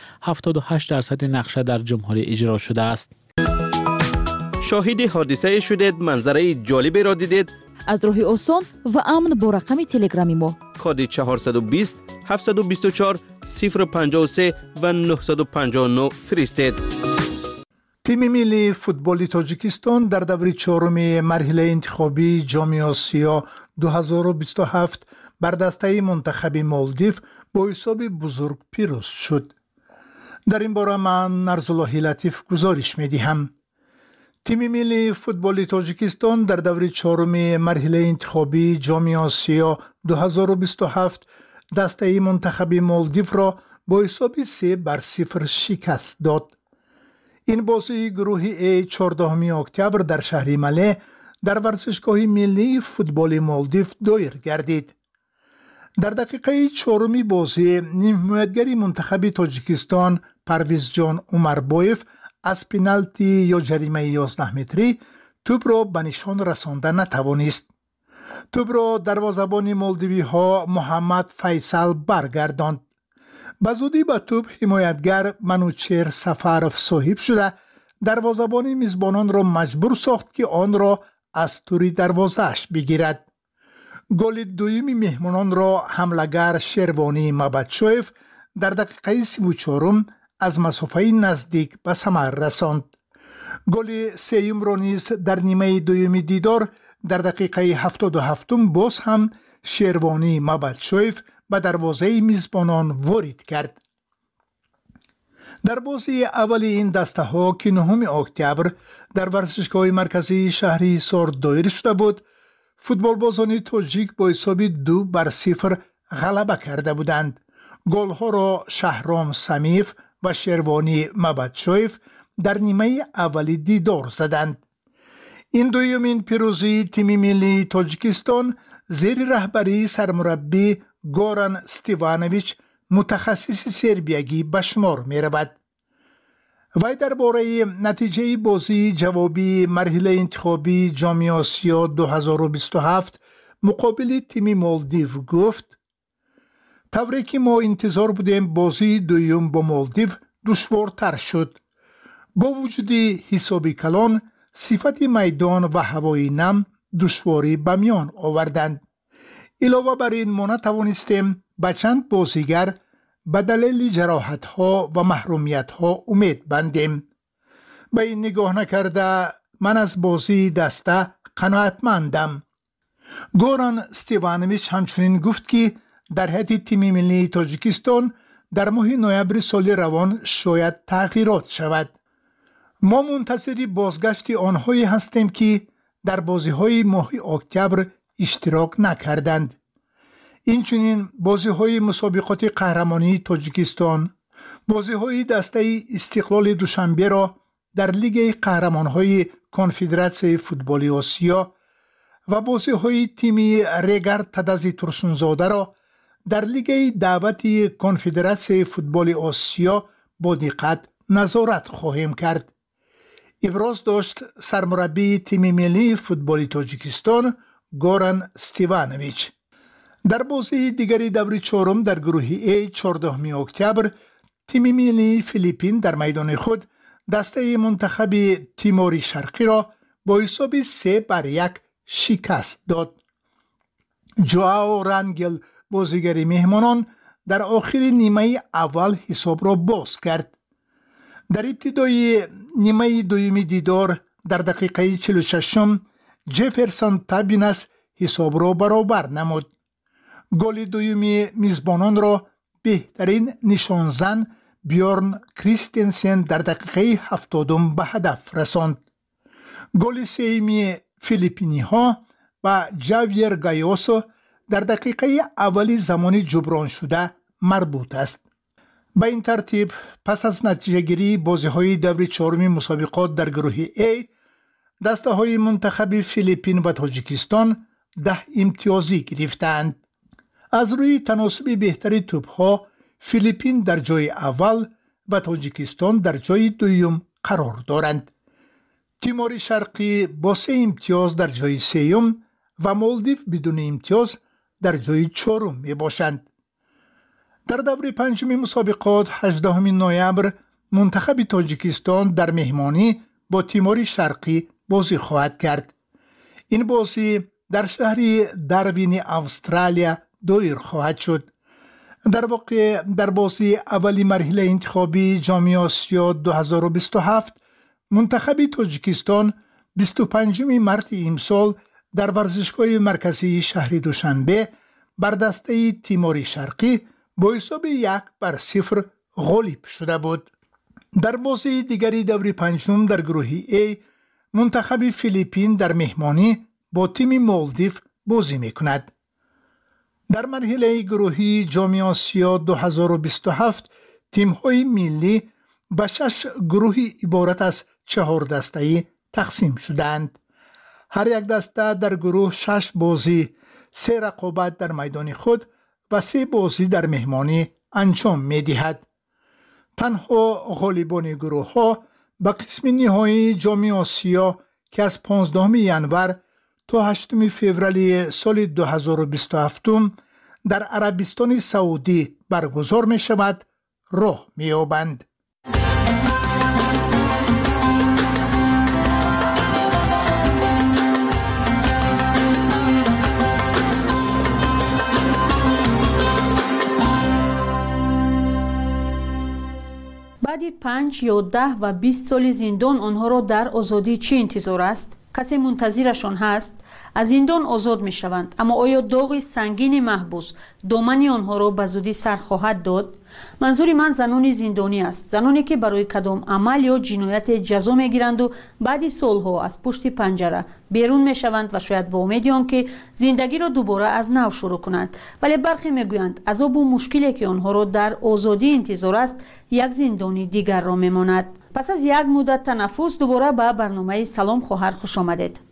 78% نقشه در جمهوری اجرا شده است. شاهد حادثه شدید، منظره جالبی را دیدید؟ از راه آسان و امن با رقم تلگرامی ما کد 420 724 053 و 959 فرستید. تیم ملی فوتبال تاجیکستان در دوره 4 مرحله انتخابی جام آسیا 2027 بر دسته منتخب مالدیو با حساب بزرگ پیروز شد. در این باره من نرزالله لطیف گزارش می‌دهم. تیم ملی فوتبال تاجیکستان در دوره 4 مرحله انتخابی جام آسیا 2027 دسته منتخب مالدیو را با حساب 3-0 شکست داد. این بازی گروه A 14 اکتبر در شهر مله در ورزشگاه ملی فوتبال مالدیو دایر گردید. در دقیقه 4 بازی نیمه‌محور منتخب تاجیکستان پرویز جان عمربایف از پنالتی یا جریمه 11 متری توپ را به نشان رسانده نتوانست. توپ را دروازه‌بان مالدیوی ها محمد فیصل برگرداند. به زودی به توپ حمایتگر منوچهر سفرف صاحب شده دروازه‌بان میزبانان را مجبور ساخت که آن را از توری دروازه‌اش بگیرد. گل دوم مهمانان را حمله‌گر شروانی مبدشویف در دقیقه 34 از مسافه نزدیک به ثمر رساند. گل سوم را نیز در نیمه دوم دیدار در دقیقه 77 باز هم شروانی مبدشویف به دروازه میزبانان وارد کرد. در بازی اولی این دسته ها که 9 اکتبر در ورزشگاه مرکزی شهر حصار دایر شده بود، فوتبال بازان تاجیک با حساب 2-0 غلبه کرده بودند. گل ها را شهرام سمیف و شروانی مبدشویف در نیمه اولی دیدار زدند. این دومین پیروزی تیم ملی تاجیکستان زیر رهبری سرمربی گوران استیوانویچ متخصص سربیگی به شمار می رود. وی درباره نتیجه بازی جوابی مرحله انتخابی جام آسیا 2027 مقابل تیم مالدیو گفت: طوری که ما انتظار بودیم بازی دوم با مالدیو دشوارتر شد. با وجود حسابی کلان صفت میدان و هوای نم دشواری به میان آوردند. علاوه بر این ما نتوانستیم به چند بازیگر به دلیل جراحت ها و محرومیت ها امید بندیم. به این نگاه نکرده من از بازی دسته قناعتمندم. گوران استیوانویچ همچنین گفت که در هیئت تیم ملی تاجیکستان در ماه نوامبر سال روان شاید تغییرات شود. ما منتظر بازگشت آنهایی هستیم که در بازی‌های ماه اکتبر اشتراک نکردند. اینچنین بازی‌های مسابقات قهرمانی تاجیکستان، بازی‌های دسته استقلال دوشنبه را در لیگ قهرمان‌های کنفدراسیون فوتبال آسیا و بازی‌های تیم ریگر تدازی ترسونزاده را در لیگ دعوت کنفدراسیون فوتبال آسیا با دقت نظارت خواهیم کرد. ابراز داشت سرمربی تیم ملی فوتبال تاجیکستان گوران استیوانویچ. در بازی دیگری دور چهارم در گروه A 14 اکتبر تیم ملی فیلیپین در میدان خود دسته منتخب تیموری شرقی را با حساب 3-1 شکست داد. جواو رانگل بازیگر مهمانان در آخر نیمه اول حساب را باز کرد. در ابتدای نیمه دومی دیدار در دقیقه 46 جفرسون تابینس حساب را برابر نمود. گل دومی میزبانان را بهترین نشانزن بیورن کریستنسن در دقیقه 70 به هدف رساند. گل سوم فیلیپینی ها و جاویر گایوسو در دقیقه اولی زمان جبران شده مربوط است. به این ترتیب پس از نتیجه گیری بازی های دور چهارم مسابقات در گروه A دسته های منتخب فیلیپین و تاجیکستان 10 امتیازی گرفتند. از روی تناسب بهتری توپ ها فیلیپین در جای اول و تاجیکستان در جای دوم قرار دارند. تیمور شرقی با 3 امتیاز در جای سوم و مالدیو بدون امتیاز در جای چهارم می باشند. در دور پنجم مسابقات 18 نوامبر منتخب تاجیکستان در مهمانی با تیمور شرقی بازی خواهد کرد. این بازی در شهر داروین استرالیا دایر خواهد شد. در واقع در بازی اولی مرحله انتخابی جام آسیا 2027 منتخب تاجیکستان 25 مارس امسال در ورزشگاه مرکزی شهر دوشنبه بر دسته تیمور شرقی با حساب 1-0 غالب شده بود. در بازی دیگری دور پنجم در گروه A منتخب فیلیپین در مهمانی با تیم مالدیو بازی میکند. در مرحله گروهی جام آسیا 2027 تیم‌های ملی به 6 گروهی عبارت از 4 دسته‌ای تقسیم شدند. هر یک دسته در گروه 6 بازی، 3 رقابت در میدان خود و 3 بازی در مهمانی انجام می‌دهد. تنها غالبان گروه ها به قسم نهایی جام آسیا که از 15 ینور تا 8 فوریه سال 2027 در عربستان سعودی برگزار می شود راه می یابند. بعد 5 یا 10 و 20 سال زندان آنها را در آزادی چه انتظار است؟ کسی منتظرشان هست؟ از زندان آزاد می شوند، اما آیا داغ سنگین محبوس دامن آنها را به زودی سر خواهد داد؟ منظور من زنان زندانی است، زنانی که برای کدام عمل یا جنایت جزا می گیرند و بعد سالها از پشت پنجره بیرون می شوند و شاید با امید آنکه زندگی را دوباره از نو شروع کنند، ولی برخی می گویند عذاب و مشکلی که آنها را در آزادی انتظار است یک زندانی دیگر را می ماند. پس از یک مدت تنفس دوباره به برنامه سلام خواهر خوش آمدید.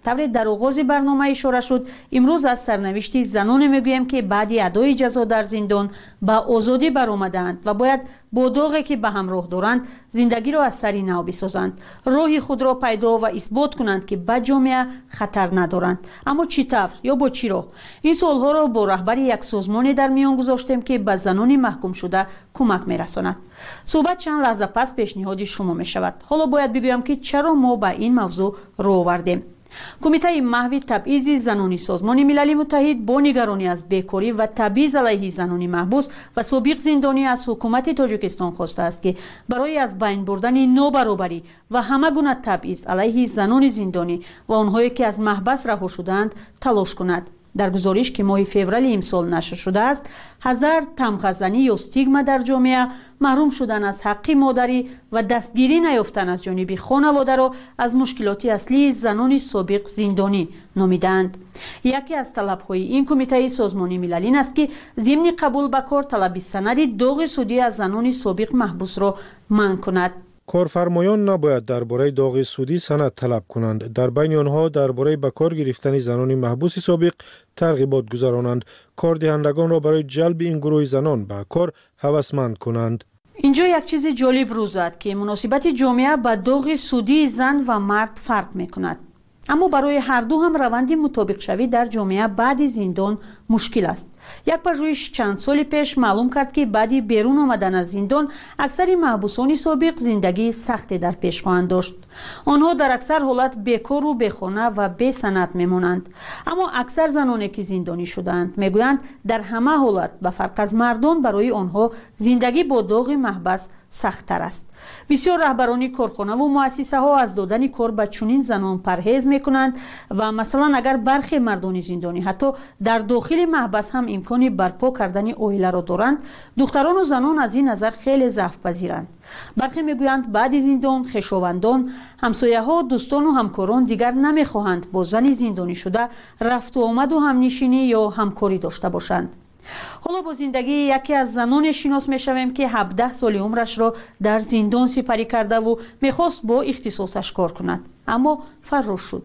тавре дар оғози барнома ишора шуд, имрӯз аз сарнавишти заноне мегӯем ки баъди адои ҷазо дар зиндон ба озодӣ баромадаанд ва бояд бо доғе ки ба ҳамроҳ доранд зиндагиро аз сари нав бисозанд, роҳи худро пайдо ва исбот кунанд ки ба ҷомеа хатар надоранд. аммо чӣ тавр ё бо чӣ роҳ? ин суолҳоро бо раҳбари як созмоне дар миён гузоштем ки ба занони маҳкумшуда кӯмак мерасонад. суҳбат чанд лаҳза пас пешниҳоди шумо мешавад. ҳоло бояд бигӯям ки чаро мо ба ин мавзӯъ роҳ овардем. кумитаи маҳви табъизи занони созмони милали муттаҳид бо нигаронӣ аз бекорӣ ва табъиз алайҳи занони маҳбус ва собиқ зиндонӣ аз ҳукумати тоҷикистон хостааст ки барои аз байн бурдани нобаробарӣ ва ҳама гуна табъиз алайҳи занони зиндонӣ ва онҳое ки аз маҳбас раҳо шудаанд талош кунад. дар гузориш ки моҳи феврали имсол нашр шудааст, ҳазар тамғазанӣ ё стигма дар ҷомеа, маҳрум шудан аз ҳаққи модарӣ ва дастгирӣ наёфтан аз ҷониби хонаводаро аз мушкилоти аслии занони собиқ зиндонӣ номидаанд. яке аз талабҳои ин кумитаи созмони милалин аст ки зимни қабул ба кор талаби санади доғи судӣ аз занони собиқ маҳбусро манъ кунад. корфармоён набояд дар бораи доғи судӣ санад талаб кунанд. дар байни онҳо дар бораи ба кор гирифтани занони маҳбуси собиқ тарғибот гузаронанд. кордиҳандагонро барои ҷалби ин гурӯҳи занон ба кор ҳавасманд кунанд. инҷо як чизи ҷолиб рӯ зад ки муносибати ҷомеа ба доғи судии зан ва мард фарқ мекунад. аммо барои ҳарду ҳам раванди мутобиқшавӣ дар ҷомеа баъди зиндон мушкил аст. як пажӯҳиш чанд соли пеш маълум кард ки баъди берун омадан аз зиндон аксари маҳбусони собиқ зиндагии сахте дар пеш хоҳанд дошт. онҳо дар аксар ҳолат бекору бехона ва бесанад мемонанд. аммо аксар заноне ки зиндонӣ шудаанд мегӯянд дар ҳама ҳолат ба фарқ аз мардон барои онҳо зиндагӣ бо доғи маҳбас сахттар аст. бисёр раҳбарони корхонаву муассисаҳо аз додани кор ба чунин занон парҳез мекунанд ва масалан агар бархе мардони зиндонӣ ҳатто дар дохили маҳбас ҳам имкони барпо кардани оиларо доранд, духтарону занон аз ин назар хеле зафпазиранд. бархе мегӯянд баъди зиндон хешовандон, ҳамсояҳо, дӯстону ҳамкорон дигар намехоҳанд бо зани зиндонишуда рафту омаду ҳамнишинӣ ё ҳамкорӣ дошта бошанд. ҳоло бо зиндагии яке аз заноне шинос мешавем ки 17 соли умрашро дар зиндон сипарӣ кардаву мехост бо ихтисосаш кор кунад, аммо фаррош шуд.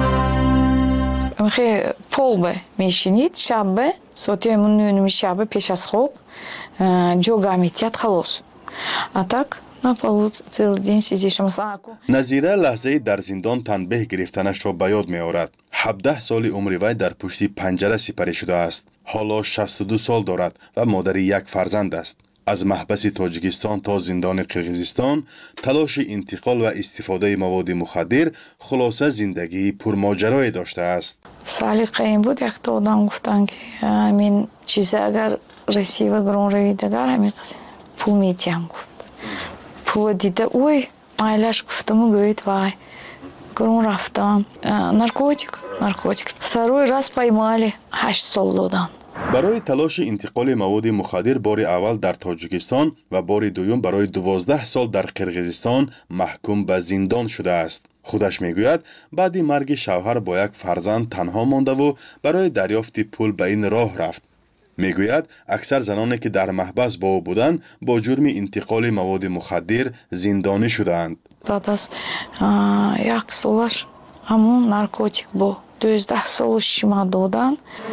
полбе мешинид шаббе соати 9 шаббе пеш аз хоб ҷога метиҳад халос. А так на полу целый день сидиш. назира лаҳзаи дар зиндон танбеҳ гирифтанашро ба ёд меорад. 17 соли умри вай дар пушти панҷара сипарӣ шудааст. ҳоло 62 сол дорад ва модари як фарзанд аст. аз маҳбаси тоҷикистон то зиндони қирғизистон талоши интиқол ва истифодаи маводи мухаддир хулоса зиндагии пурмоҷарое доштааст. салиқа ин буд якта одам гуфтанд ки ҳамин чиза агар расива гронравид агар ҳамин пул метиҳам гуфт. пула дида ой майлаш гуфтаму гӯед вай грон рафтам наркотик. второй раз поймали 8 сол додан. барои талоши интиқоли маводи мухаддир бори аввал дар тоҷикистон ва бори дуюм барои 12 сол дар қирғизистон маҳкум ба зиндон шудааст. худаш мегӯяд баъди марги шавҳар бо як фарзанд танҳо мондаву барои дарёфти пул ба ин роҳ рафт. мегӯяд аксар заноне ки дар маҳбас бо ӯ буданд бо ҷурми интиқоли маводи мухаддир зиндонӣ шудаанд. баъд аз як солаш ҳамон наркотик бо 12 сол шима додан.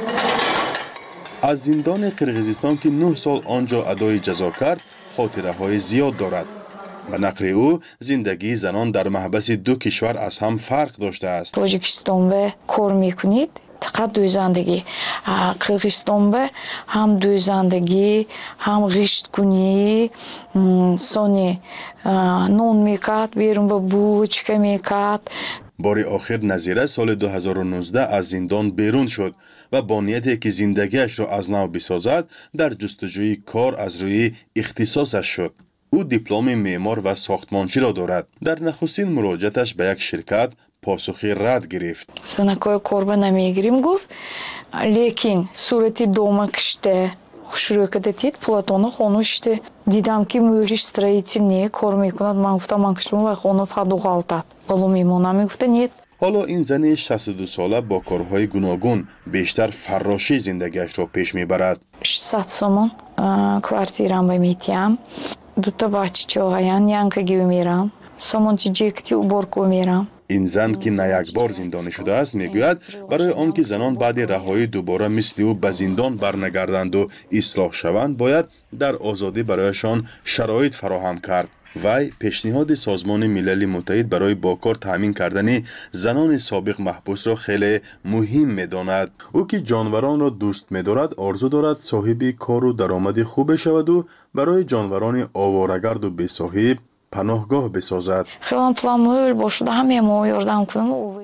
аз зиндони қирғизистон ки 9 сол он ҷо адои ҷазо кард хотираҳои зиёд дорад. ба нақли ӯ зиндагии занон дар маҳбаси ду кишвар аз ҳам фарқ доштааст. тоҷикистонбе кор мекунед фақат дӯзандагӣ, қирғизистонбе ҳам дӯзандагӣ, ҳам ғишткунӣ, сони нон мекард, берун ба булочка мекард. бори охир назира соли 2019 аз зиндон берун шуд ва бо нияте ки зиндагиашро аз нав бисозад дар ҷустуҷӯи кор аз рӯи ихтисосаш шуд. ӯ дипломи меъмор ва сохтмончиро дорад. дар нахустин муроҷиаташ ба як ширкат посухи рад гирифт. санакои корба намегирим гуфт, лекин сурати дома киште хушрӯкадатид пулатона хонуште дидам ки мӯриш строительные кор мекунад. ман гуфтам ман кишум ва хона фаду ғалтад балу мемонам. мегуфта нет. ҳоло ин зани 62 сола бо корҳои гуногун бештар фаррошии зиндагиашро пеш мебарад. 600 сомон квартирамба метиҳам. дута баччаҳоян янкаги мерам. сомончи ҷекти уборку мерам. این زن که نه یک بار زندانی شده است میگوید برای آنکه زنان بعد رهایی دوباره مثل او به زندان برنگردند و اصلاح شوند باید در آزادی برایشان شرایط فراهم کرد. وی پیشنهاد سازمان ملل متحد برای با کار تامین کردن زنان سابق محبوس را خیلی مهم می‌داند. او که جانوران را دوست می‌دارد آرزو دارد صاحب کار و درآمد خوب شود و برای جانوران آواره‌گرد و بی‌صاحب پناهگاه بسازد. خیلی پلان باشه همه ما یاردم کنم.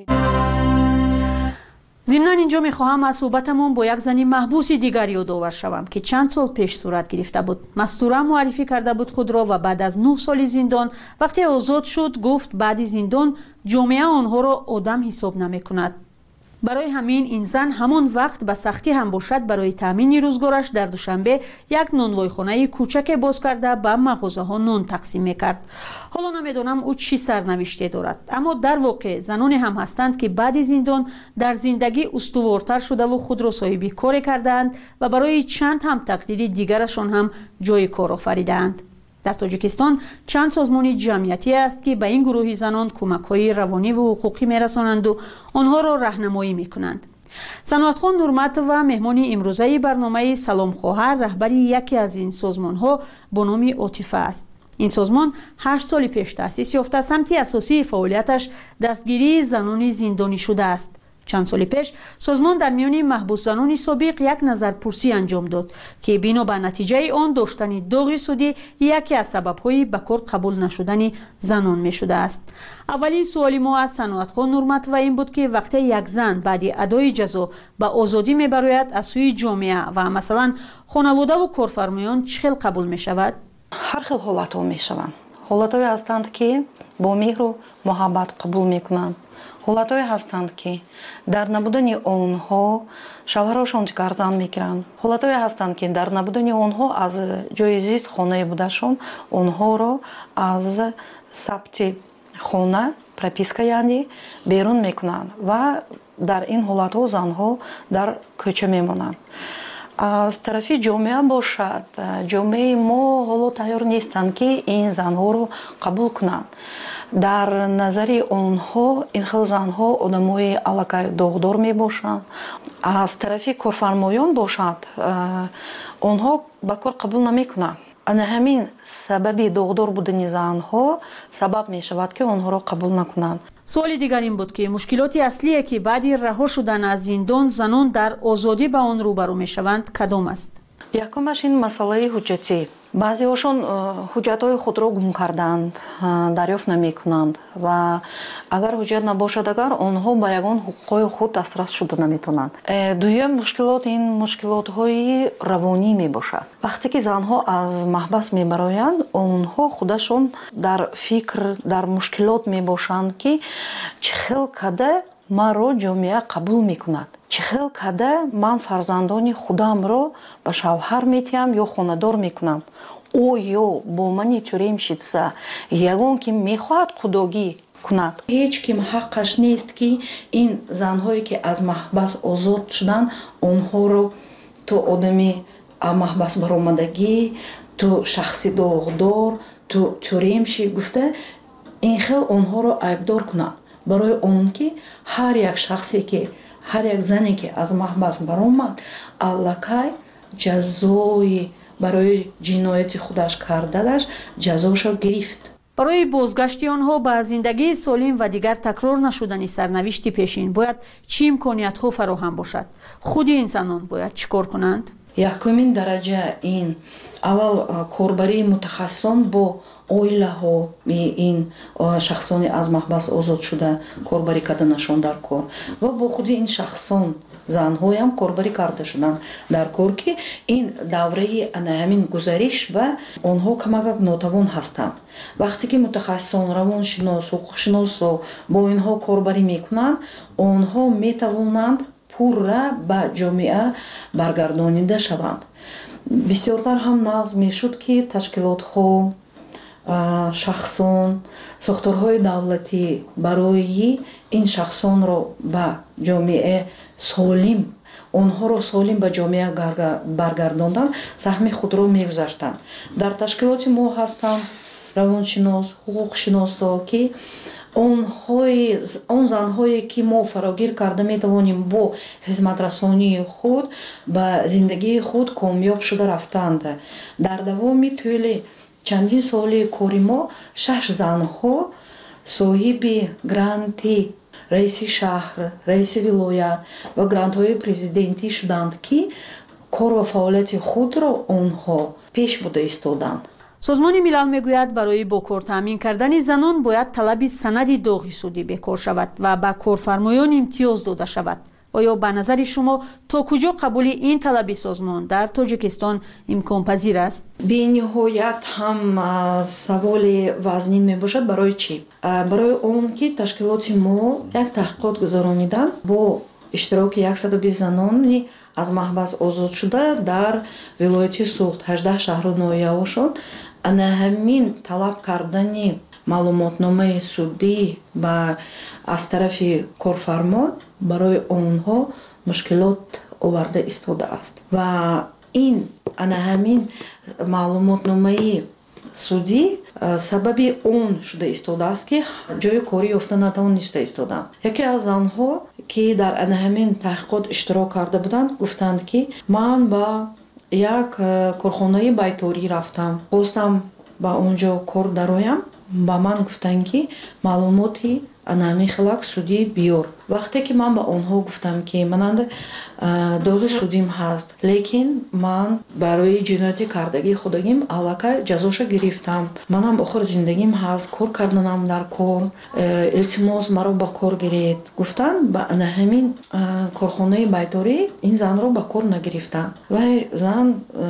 ضمناً اینجا میخواهم از صحبتمون با یک زنی محبوس دیگر یادآور شوم که چند سال پیش صورت گرفته بود. مستوره معرفی کرده بود خود را و بعد از 9 سال زندان وقتی آزاد شد گفت بعد زندان جامعه آنها را آدم حساب نمیکند. برای همین این زن همان وقت به سختی هم باشد برای تامین روزگارش در دوشنبه یک نانوایخانه کوچک باز کرده به مغازه ها نان تقسیم میکرد. حالا نمیدانم او چی سرنوشته دارد، اما در واقع زنانی هم هستند که بعد زندان در زندگی استوارتر شده و خود را صاحب کار کردند و برای چند هم تقدیر دیگرشان هم جای کار آفریدند. در تاجیکستان چند سازمان جمعیتی است که به این گروه زنان کمک‌های روانی و حقوقی می‌رسانند و آنها را راهنمایی می‌کنند. صنعتخان نورمت و مهمان امروزه برنامه سلام خواهر رهبری یکی از این سازمان‌ها با نام عاطفه است. این سازمان 8 سال پیش تأسیس یافته، سمت اساسی فعالیتش دستگیری زنان زندانی شده است. چند سال پیش سازمان در میان محبوس زنان سابق یک نظرپرسی انجام داد که بنا به نتیجه آن داشتن داغ سودی یکی از سبب‌های به کار قبول نشدن زنان می شده است. اولین سوالی ما از صنعتخان نورمت و این بود که وقتی یک زن بعد ادای جزا به آزادی می براید از سوی جامعه و مثلا خانواده و کارفرمایان چه قبول می شود؟ هر خیل حالت‌ها می شوند. حالت‌هایی هستند که با مهر و محبت قبول می کنند. حالت‌هایی هستند که در نبودن آنها شوهرشان گردن می‌گیرند. حالت‌هایی هستند که در نبودن آنها از جای زیست خانه بودشان آنها را از ثبت خانه پروپیسکا یعنی بیرون می‌کنند و در این حالت‌ها زنها در کوچه می‌مانند. از طرفی جامعه باشد، جامعه ما حالا تیار نیستند که این زنها را قبول کنند. در نظر آنها این خیلی زنها آدمای علاقه داغدار می باشند. از طرفی کارفرمایان باشد آنها به کار قبول نمی کنند. همین سبب داغدار بودن زنها سبب می شود که آنها را قبول نکنند. سوال دیگر این بود که مشکلات اصلی که بعد رها شدن از زندان زنان در آزادی به آن روبرو می شوند کدام است؟ یکمش این مسئله حجتی. بعضی‌هاشون حجت‌های خود را گم کردند، دریافت نمی‌کنند و اگر حجت نباشد اگر آنها به یگان حقوق‌های خود دسترس شده نمی‌توانند. دوم مشکلات این مشکلات‌های روانی میباشد. وقتی که زنها از محبس میبرایند آنها خودشون در فکر در مشکلات میباشند که چه کده مرا جامعه قبول میکند، چه کده من فرزندان خودم را به شوهر میتیم یا خانه‌دار میکنم، او یا با من طوریم شدسه یگان که میخواهد خداگی کند. هیچ کم حقش نیست که این زنهایی که از محبس آزاد شدن آنها رو تو آدمی محبس برآمدگی، تو شخصی داغدار، تو طوریم شی گفته این خیل آنها رو عیبدار کنند. برای اون که هر یک شخصی که هر یک زنی که از محبس برآمد الکی جزای برای جنایت خودش کردنش جزاشو گرفت. برای بازگشت آنها به زندگی سالم و دیگر تکرار نشدنی سرنوشت پیشین باید چه امکانیت‌ها فراهم باشد؟ خود انسانان باید چیکار کنند؟ یکمین درجه این اول کاربری متخصصان با اویله ها این شخصانی از محبس آزاد شده کاربری کردنشان در کار و با خود این شخصان زن‌ها هم کاربری کرده شدن در کار که این دوره همین گزارش و آنها کمک ناتوان هستند. وقتی که متخصصان روانشناس حقوق شناس با اینها کاربری میکنند آنها میتوانند پورا به جامعه برگردانیده شوند. بسیارتر هم نقض میشد که تشکیلات ها شخصان ساختارهای دولتی برای این شخصان را به جامعه سالم آنها را سالم به جامعه برگرداندن سهم خود را میگذاشتند. در تشکیلات ما هستند روانشناس حقوق شناسا که он занҳое ки мо фарогир карда метавонем бо хизматрасонии худ ба зиндагии худ комёб шуда рафтанд. Дар давоми тӯли чандин соли кори мо 6 занҳо соҳиби гранти раиси шаҳр, раиси вилоят ва грантҳои президентӣ шуданд ки кор ва фаъолияти худро онҳо пеш бурда истоданд. созмони милал мегӯяд барои бокор таъмин кардани занон бояд талаби санади доғи судӣ бекор шавад ва ба корфармоён имтиёз дода шавад. оё ба назари шумо то куҷо қабули ин талаби созмон дар тоҷикистон имконпазир аст? бениҳоят ҳам саволи вазнин мебошад. барои чӣ? барои он ки ташкилоти мо як таҳқиқот гузаронидан бо иштироки 120 занони аз маҳбас озод шуда дар вилояти суғд 18 шаҳру ноҳияҳошон ана ҳамин талаб кардани маълумотномаи судӣ ба аз тарафи корфармон барои онҳо мушкилот оварда истодааст ва ин ана ҳамин маълумотномаи судӣ сабаби он шуда истодааст ки ҷои корӣ ёфта натавониста истоданд. яке аз занҳо ки дар ана ҳамин таҳқиқот иштирок карда буданд гуфтанд ки ман ба як корхонаи байторӣ рафтам, хостам ба он ҷо кор дароям. ба ман гуфтанд ки маълумоти ана ҳамин хелак судӣ биёр. вақте ки ман ба онҳо гуфтам ки мананд доғи судим ҳаст, лекин ман барои ҷинояти кардагии худагим аллакай ҷазоша гирифтам, манам охир зиндагим ҳаст, кор карданам дар кор, илтимос маро ба кор гиред. гуфтанд ба ана ҳамин корхонаи байторӣ ин занро ба кор нагирифтанд. вай зан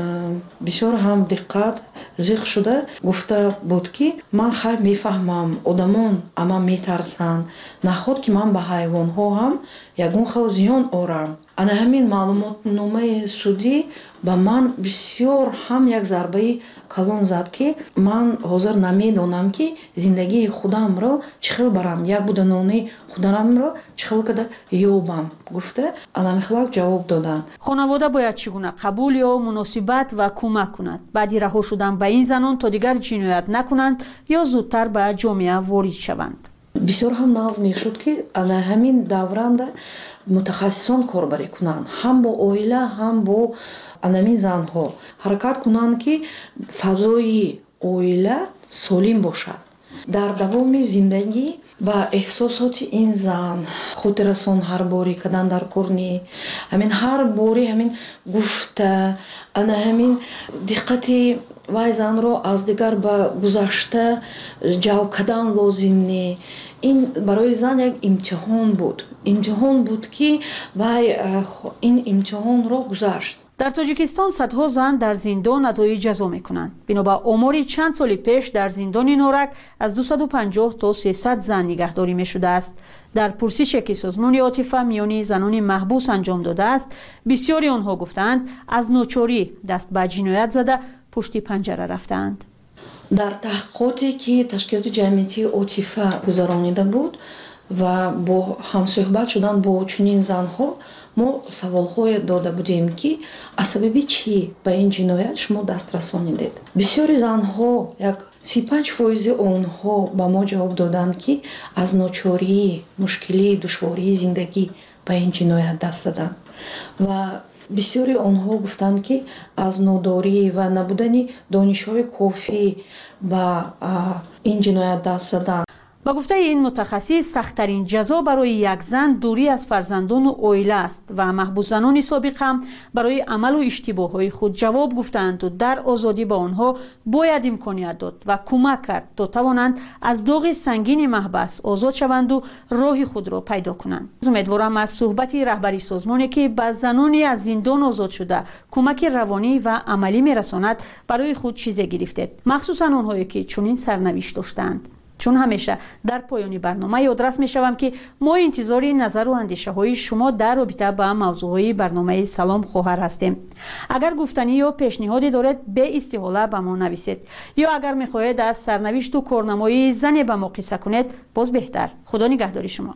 бисёр ҳам диққат зиқ шуда гуфта буд ки ман хайр мефаҳмам одамон ама метарсанд, наход ки ман ба ҳайвонҳо ҳам ягон хел зиён орам. ана ҳамин маълумотномаи судӣ ба ман бисёр ҳам як зарбаи калон зад ки ман ҳозир намедонам ки зиндагии худамро чӣ хел барам, як буданони хударамро чӣ хел када ёбам, гуфта анамихлак ҷавоб доданд. хонавода бояд чӣ гуна қабул ё муносибат ва кӯмак кунад баъди раҳо шудан ба ин занон то дигар ҷиноят накунанд ё зудтар ба ҷомеа ворид шаванд? бисёр ҳам нағз мешуд ки ана ҳамин давранда мутахассисон корбарӣ кунанд, ҳам бо оила, ҳам бо анамин занҳо ҳаракат кунанд ки фазои оила солим бошад. дар давоми зиндагӣ ба эҳсосоти ин зан хотиррасон ҳар борӣ кардан дар корни ҳамин ҳар борӣ ҳамин гуфта ана ҳамин диққати вай занро аз дигар ба гузашта ҷалб кардан лозим не. ин барои зан як имтиҳон буд ки вай ин имтиҳонро гузашт. дар тоҷикистон садҳо зан дар зиндон адои ҷазо мекунанд. бино ба омори чанд соли пеш дар зиндони норак аз 250 то 300 зан нигаҳдорӣ мешудааст. дар пурсише ки созмони отифа миёни занони маҳбус анҷом додааст, бисёри онҳо гуфтанд аз ночорӣ даст ба ҷиноят зада пушти панҷара рафтаанд. дар таҳқиқоте ки ташкилоти ҷамъиятии отифа гузаронида буд ва бо ҳамсӯҳбат шудан бо чунин занҳо мо саволҳое дода будем ки аз сабаби чӣ ба ин ҷиноят шумо даст расонидед. бисёри занҳо як 35% онҳо ба мо ҷавоб доданд ки аз ночорӣ, мушкилӣ, душвории зиндагӣ ба ин ҷиноят даст заданд ва бисёри онҳо гуфтанд ки аз нодорӣ ва набудани донишҳои кофӣ ба ин ҷиноят даст заданд. ба гуфтаи ин мутахассис сахттарин ҷазо барои як зан дурӣ аз фарзандону оила аст ва маҳбусзанони собиқ ҳам барои амалу иштибоҳҳои худ ҷавоб гуфтаанду дар озодӣ ба онҳо бояд имконият дод ва кӯмак кард то тавонанд аз доғи сангини маҳбас озод шаванду роҳи худро пайдо кунанд. умедворам аз суҳбати раҳбари созмоне ки ба занони аз зиндон озод шуда кӯмаки равонӣ ва амалӣ мерасонад барои худ чизе гирифтед, махсусан онҳое ки чунин сарнавишт доштаанд. чун ҳамеша дар поёни барнома ёдрас мешавам ки мо интизори назару андешаҳои шумо дар робита ба мавзӯъҳои барномаи Салом хоҳар ҳастем. агар гуфтанӣ ё пешниҳоде доред бе истиҳола ба мо нависед ё агар мехоҳед аз сарнавишту корнамои зане ба мо қисса кунед, боз беҳтар. худо нигаҳдори шумо.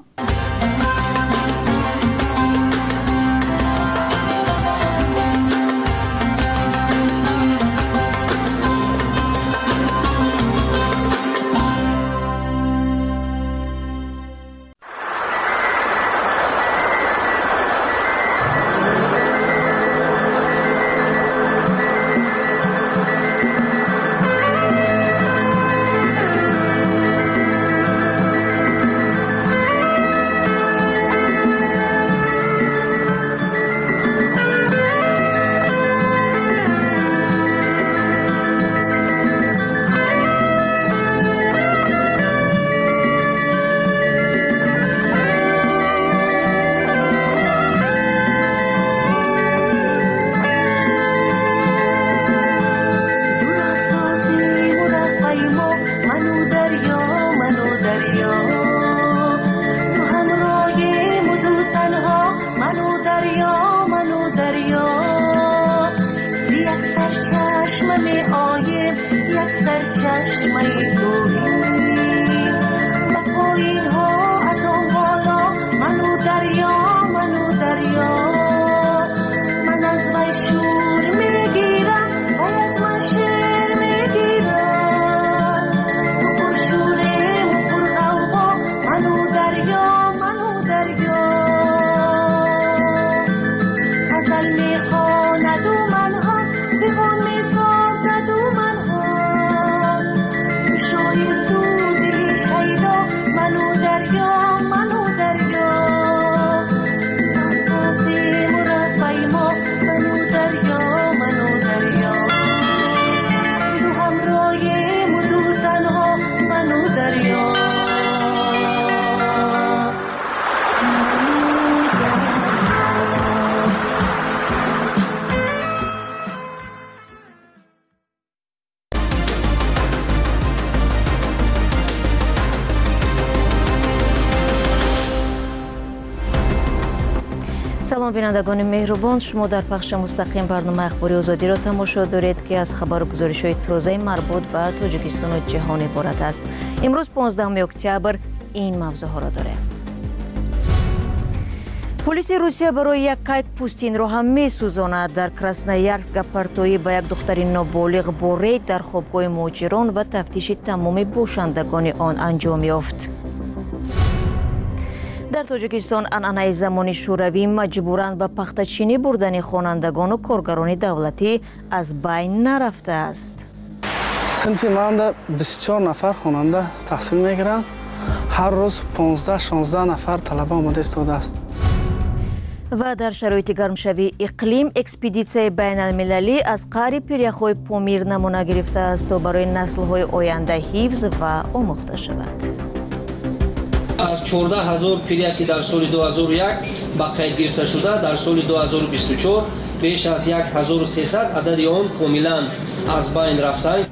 داریم یک سرچشمه دوری و پایین ها از آن بالا منو دریا من از وی شور میگیرم و از من شعر میگیرم تو پر شوریم و پر غوغا منو دریا غزل میخواند و من هم دیوان میسازد و من هم شاید تو دلی شیدا منو دریا ناسازی مربی ما منو دریا دو همراهیم و دو تنها منو دریا سلام بینندگان مهربان، شما در پخش مستقیم برنامه اخباری آزادی را تماشا دارید که از خبر و گزارش‌های تازه مربوط به تاجیکستان و جهان عبارت است. امروز 15 اکتبر این موضوع‌ها را داریم. پلیس روسیه برای یک کیک پوستین را هم می‌سوزاند. در کراسنویارسک گپارتویی به یک دختر نابالغ با رید در خوابگاه مهاجران و تفتیش تمام باشندگان آن انجام یافت. در تاجیکستان عنعنه زمانی شوروی مجبوراً به پخته‌چینی بردن خوانندگان و کارگران دولتی از بین نرفته است. صنف من 24 نفر خواننده تحصیل می‌گیرند. هر روز 15-16 نفر طلبه آمده ایستاده است. و در شرایط گرمشوی اقلیم اکسپدیسیای بین المللی از قعر پیریخ‌های پامیر نمونه گرفته است تا برای نسل‌های آینده حفظ و آموخته شود. از 14,000 پیریک که در سال 2001 با قید گرفته شده، در سال 2024 بیش از 1300 عدد آن کاملا از بین رفته.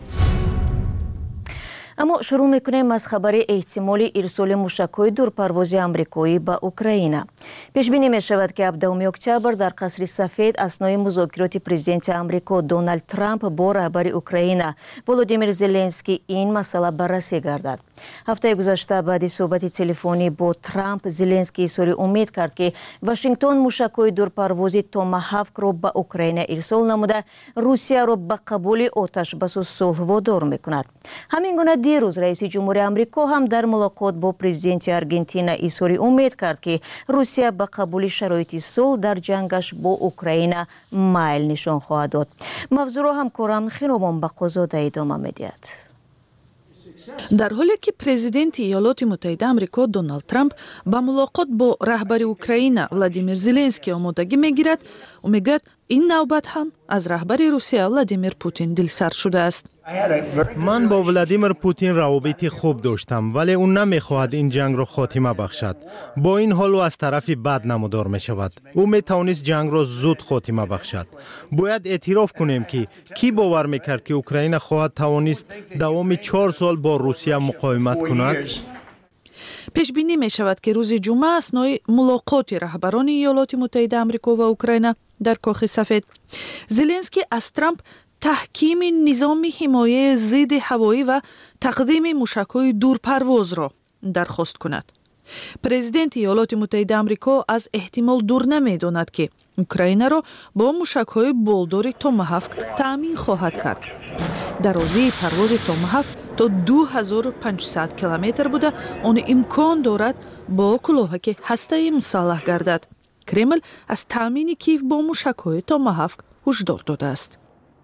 اما شروع میکنیم از خبر احتمال ارسال موشک‌های دورپروازی آمریکایی به اوکراین. پیش بینی می شود که 17 اکتبر در قصر سفید اثنای مذاکرات پرزیدنت آمریکا دونالد ترامپ با رهبر اوکراین ولودیمیر زلنسکی این مسئله بررسی گردد. هفته گذشته بعد صحبت تلفنی با ترامپ، زلنسکی اظهار امید کرد که واشنگتن موشک‌های دورپروازی توماهاوک را به اوکراین ارسال نموده روسیه را به قبول آتش بس و صلح وادار میکند. همین گونه دیروز رئیس جمهوری آمریکا هم در ملاقات با پرزیدنت آرژانتین اظهار امید کرد که روسیه به قبول شرایط صلح در جنگش با اوکراین مایل نشان خواهد داد. موضوع را همکارم خیروان بقازاده ادامه می‌دهد. در حالی که پرزیدنت ایالات متحده آمریکا دونالد ترامپ با ملاقات با رهبر اوکراین ولادیمیر زلنسکی آمادگی میگیرد و میگوید این نوبت هم از رهبر روسیه ولادیمیر پوتین دلسرد شده است. من با ولادیمیر پوتین روابط خوب داشتم، ولی اون نمیخواهد این جنگ را خاتمه بخشد. با این حال او از طرفی بد نمودار می شود. او می توانست جنگ را زود خاتمه بخشد. باید اعتراف کنیم که کی باور میکرد که اوکراین خواهد توانست دوام 4 سال با روسیه مقاومت کند؟ پیش بینی می شود که روز جمعه اثنای ملاقات رهبران ایالات متحده آمریکا و اوکراین در کاخ سفید، زلنسکی از ترامپ تحکیم نظام حمایه ضد هوایی و تقدیم موشک‌های دورپرواز را درخواست کند. پرزیدنت ایالات متحده آمریکا از احتمال دور نمی‌داند که اوکراین را با موشک‌های بالدار توماهاوک تأمین خواهد کرد. درازی پرواز توماهاوک تا 2500 کیلومتر بوده، آن امکان دارد با کلاهک هسته‌ای مسلح گردد. کرمل از تأمین کیف با موشک‌های توماهاوک هشدار داده است.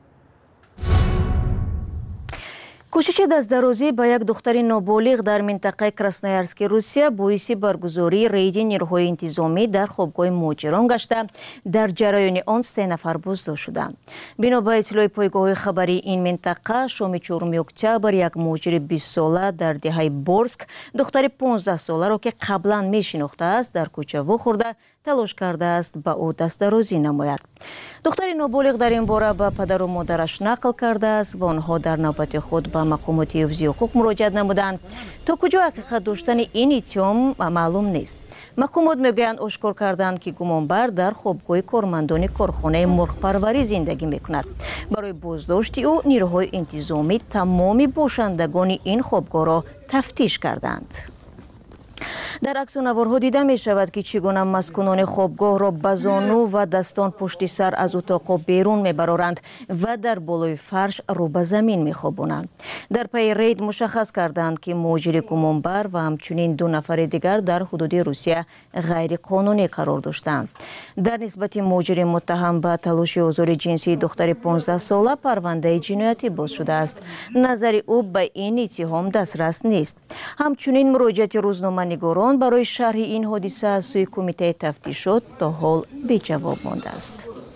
کوشش دست‌درازی به یک دختر نابالغ در منطقه کراسنویارسک روسیه باعث برگزاری ریید نیروهای انتظامی در خوابگاه مهاجران گشته. در جریان آن 3 نفر بازداشت شدند. بنا به اطلاع پایگاه خبری این منطقه شام 4 اکتبر یک مهاجر 20 ساله در دهه بورسک دختر 15 ساله را که قبلا میشناخته است در کوچه واخورده تلاش کرده است به او دست‌درازی نماید. دختر نابالغ در این باره به پدر و مادرش نقل کرده است و آنها در نوبت خود به مقامات حفظی حقوق مراجعه نمودند. تا کجا حقیقت داشتن این اتهام معلوم نیست. мақомот мегӯянд ошкор карданд ки гумонбар дар хобгоҳи кормандони корхонаи мурғпарварӣ зиндагӣ мекунад. барои боздошти ӯ нирӯҳои интизомӣ тамоми бошандагони ин хобгоҳро тафтиш карданд. дар аксунаварҳо дида мешавад ки чӣ гуна маскунони хобгоҳро ба зону ва дастон пушти сар аз утоқҳо берун мебароранд ва дар болои фарш рӯ ба замин мехобонанд. дар пайи рейд мушаххас карданд ки муҳоҷири гумонбар ва ҳамчунин 2 нафари дигар дар ҳудуди Русия ғайриқонунӣ қарор доштанд. дар нисбати муҳоҷири муттаҳам ба талоши озори ҷинсии духтари 15-сола парвандаи ҷиноятӣ боз шудааст. назари ӯ ба ин иттиҳом дастрас нест. ҳамчунин муроҷиати рӯзноманигорон барои шарҳи ин ҳодиса аз сӯи кумитаи тафтишот то ҳол беҷавоб мондааст.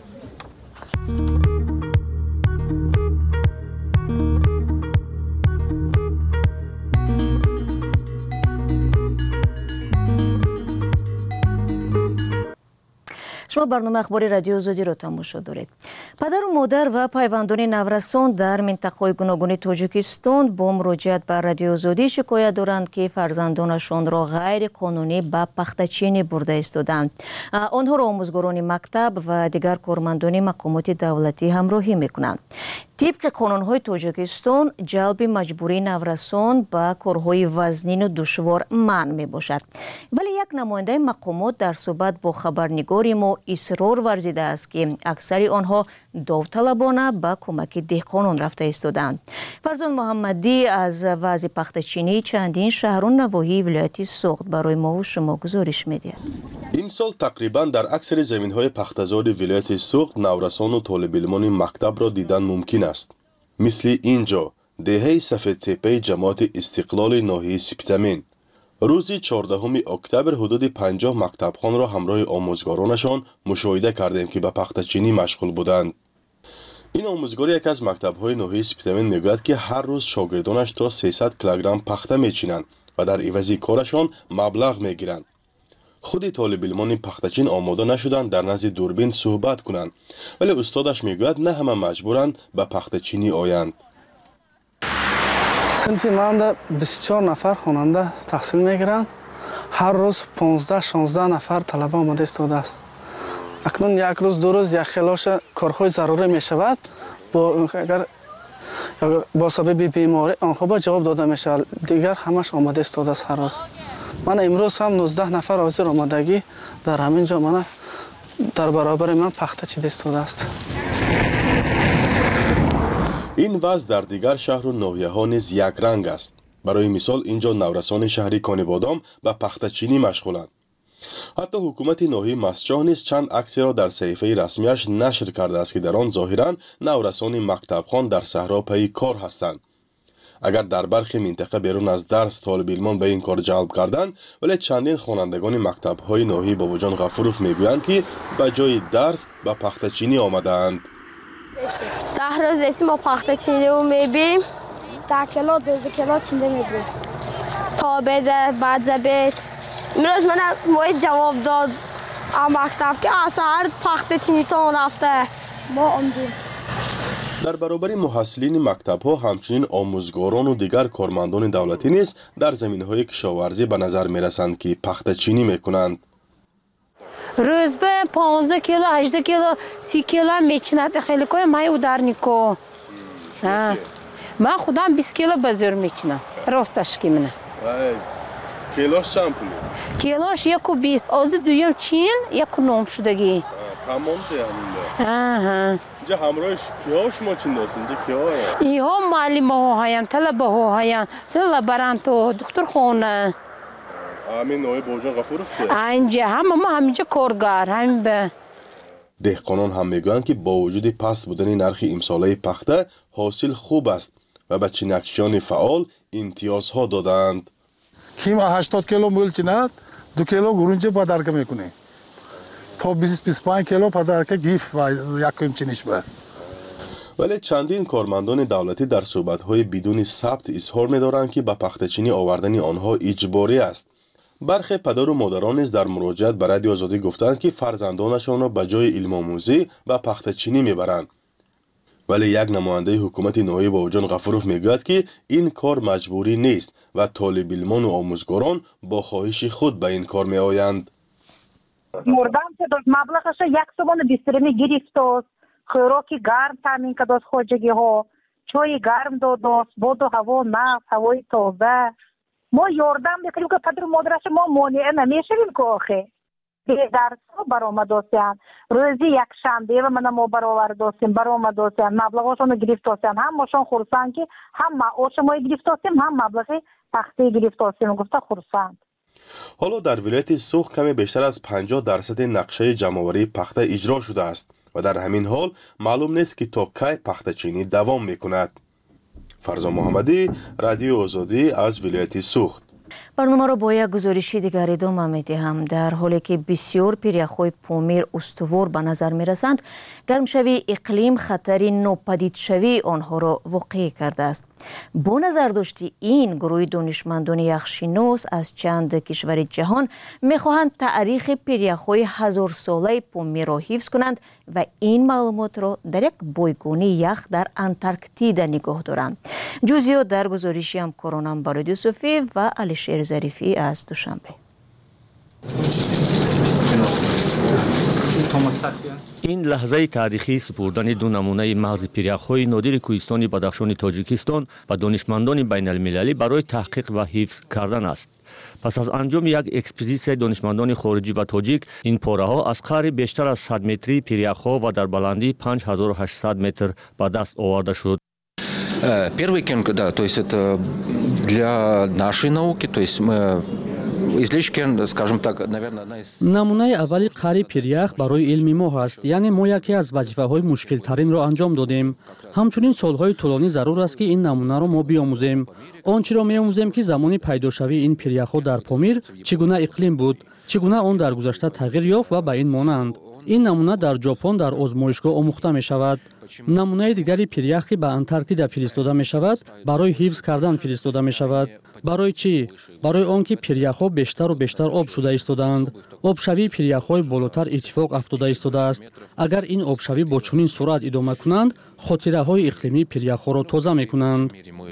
шумо барномаи ахбори радиои озодиро тамошо доред. падару модар ва пайвандони наврасон дар минтақаҳои гуногуни Тоҷикистон бо муроҷиат ба радиои озодӣ шикоят доранд ки фарзандонашонро ғайриқонунӣ ба пахтачинӣ бурда истоданд. онҳоро омӯзгорони мактаб ва дигар кормандони мақомоти давлатӣ ҳамроҳӣ мекунанд. тибқи қонунҳои Тоҷикистон ҷалби маҷбурии наврасон ба корҳои вазнину душвор манъ мебошад. вале як намояндаи мақомот дар суҳбат бо хабарнигори мо исрор варзидааст ки аксари онҳо довталабона ба кӯмаки деҳқонон рафта истоданд. фарзон муҳаммадӣ аз вазъи пахтачинии чандин шаҳру навоҳии вилояти Суғд барои мову шумо гузориш медиҳад. ин сол тақрибан дар аксари заминҳои пахтазори вилояти Суғд наврасону толибилмони мактабро дидан мумкин аст. мисли ин ҷо деҳаи сафедтепаи ҷамоати Истиқлоли ноҳияи Сиптамин. рӯзи 14 октябр ҳудуди 50 мактабхонро ҳамроҳи омӯзгоронашон мушоҳида кардем ки ба пахтачинӣ машғул буданд. ин омӯзгор яке аз мактабҳои ноҳияи Сиптамин мегӯяд ки ҳар рӯз шогирдонаш то 300 килограмм пахта мечинанд ва дар ивази корашон маблағ мегиранд. худи толибилмони пахтачин омода нашуданд дар назди дурбин суҳбат кунанд, вале устодаш мегӯяд на ҳама маҷбуранд ба пахтачинӣ оянд. синфи манда 24 нафар хонанда таҳсил мегиранд. ҳар рӯз 15-16 нафар талаба омода истодааст. акнун як рӯз ду рӯз як хелоша корҳои зарурӣ мешавад, бо сабаби беморӣ онҳо ба ҷавоб дода мешавад. дигар ҳамаш омода истодааст ҳар рӯз. мана имрӯз ҳам 19 нафар ҳозир омодагӣ дар ҳамин ҷо мана дар баробари ман пахта чида истодааст. ин вазъ дар дигар шаҳру ноҳияҳо низ якранг аст. барои мисол ин ҷо наврасони шаҳри Конибодом ба пахтачинӣ машғуланд. ҳатто ҳукумати ноҳияи Масҷоҳ низ чанд аксеро дар саҳифаи расмияш нашр кардааст ки дар он зоҳиран наврасони мактабхон дар саҳро пайи кор ҳастанд. агар дар бархи минтақа берун аз дарс толибилмон ба ин кор ҷалб карданд, вале чандин хонандагони мактабҳои ноҳияи Бобоҷон Ғафуров мегӯянд ки ба ҷои дарс ба пахтачинӣ омадаанд. Дahroz esi ma paxtachini mebim. Ta kilo doze kilo chinde mebim. Ta bede bad zabet. Imroz mana moy javob dod a maktab ke asar paxtachini to rafte. Ma omdim. дар баробари муҳассилини мактабҳо ҳамчунин омӯзгорону дигар кормандони давлатӣ низ дар заминҳои кишоварзӣ ба назар мерасанд ки пахтачинӣ мекунанд. рӯзба 15 кило 18 кило 30 кило мечинад хеликой май ударнико. ман худам 20 кило базур мечинам. росташ ки мина. килош чанд пул? килош 120. ози дуюм чин 1 шудагӣ. тамом деҳаминда. ҷа ҳамроҳи киҳо шумо чиндосин? ҷа киҳо? иҳо муаллимаҳо ҳаян, талабаҳо ҳаян, лаборанто, духтурхона. ҳамин ноҳияи Бобоҷон Ғафуров ки? Анҷа ҳама ма ҳаминҷа коргар, ҳамин ба. деҳқонон ҳам мегӯянд ки бо вуҷуди паст будани нархи имсолаи пахта ҳосил хуб аст ва ба чинакчиёни фаъол имтиёзҳо додаанд. ки ма 80 кило мул чинад, 2 кило гурунҷа падарка мекунем. то 20-25 кило падарка гиф ва якум чиниш ба. вале чандин кормандони давлатӣ дар суҳбатҳои бидуни сабт изҳор медоранд ки ба пахтачинӣ овардани онҳо иҷборӣ аст. бархе падару модарон низ дар муроҷиат ба радиои Озодӣ гуфтанд ки фарзандонашонро ба ҷои илмомӯзӣ ба пахтачинӣ мебаранд. ولی یک نماینده حکومت ناحیه باوجان غفوروف میگوید که این کار مجبوری نیست و طالب علمان و آموزگاران با خواهش خود به این کار می آیند. مردم که داشت مبلغش 120 گرفت است، خوراکی گرم تامین کرد است، خواجگی ها چای گرم داد است، باد و هوا نفس، هوای تازه. ما یاردم بکنیم که پدر و مادرش ما مانع نمیشویم که آخه به درس ها برآمد استند. روزی یک شنبه و من ما برآورد استیم، برآمد استند، مبلغشون رو گرفت استند. هم ماشون خرسند که هم معاش ما گرفت استیم، هم مبلغ تخته گرفت استیم. گفته خرسند. حالا در ولایت سوخ کمی بیشتر از 50% نقشه جمع‌آوری پخته اجرا شده است و در همین حال معلوم نیست که تا کی پخته چینی دوام میکند. فرزان محمدی، رادیو آزادی از ولایت سوخت. برنامه را با یک گزارشی دیگر ادامه می‌دهم. در حالی که بسیار پیریخ‌های پامیر استوار به نظر می‌رسند، گرمشوی اقلیم خطری ناپدید شوی آنها را واقع کرده است. با نظر داشتی این گروه دانشمندان یخشناس از چند کشور جهان می‌خواهند تاریخ پیریخ‌های هزار ساله پامیر را حفظ کنند و این معلومات را در یک بایگانی یخ در انتارکتیدا نگاه دارند. جزئیات در گزارشی همکارانم بارود یوسفی و علیشیر ظریفی از دوشنبه. این لحظه تاریخی سپردن دو نمونه مغز پیریخ‌های نادر کوهستان بدخشان تاجیکستان و دانشمندان بین المللی برای تحقیق و حفظ کردن است. پس از انجام یک اکسپدیسیون دانشمندان خارجی و تاجیک، این پاره‌ها از قعر بیشتر از 100 متری پیریخ‌ها و در بلندی 5800 متر به دست آورده شد. Первый кенг, да, то есть это для нашей науки, то есть мы излишки, скажем так, наверное, одна из... намунаи аввали қари пирях барои илми мо ҳаст, яъне мо яке аз вазифаҳои мушкилтаринро анҷом додем. ҳамчунин солҳои тӯлонӣ зарур аст ки ин намунаро мо биомӯзем. Он чиро меомӯзем ки замони пайдошавии ин пиряхҳо дар Помир чӣ гуна иқлим буд, чӣ гуна он дар гузашта тағйир ёфт ва ба ин монанд. این نمونه در ژاپن در آزمایشگاه آموخته می شود. نمونه دیگری پیریخ که به انتارکتیدا فرستاده می شود برای حفظ کردن فرستاده می شود. برای چی؟ برای آنکه پیریخ ها بیشتر و بیشتر آب شده ایستادند. آبشوی پیریخ های بالاتر اتفاق افتاده ایستاده است. اگر این آبشوی با چنین سرعت ادامه کنند، خاطره های اقلیمی پیریخ ها را تازه می کنند.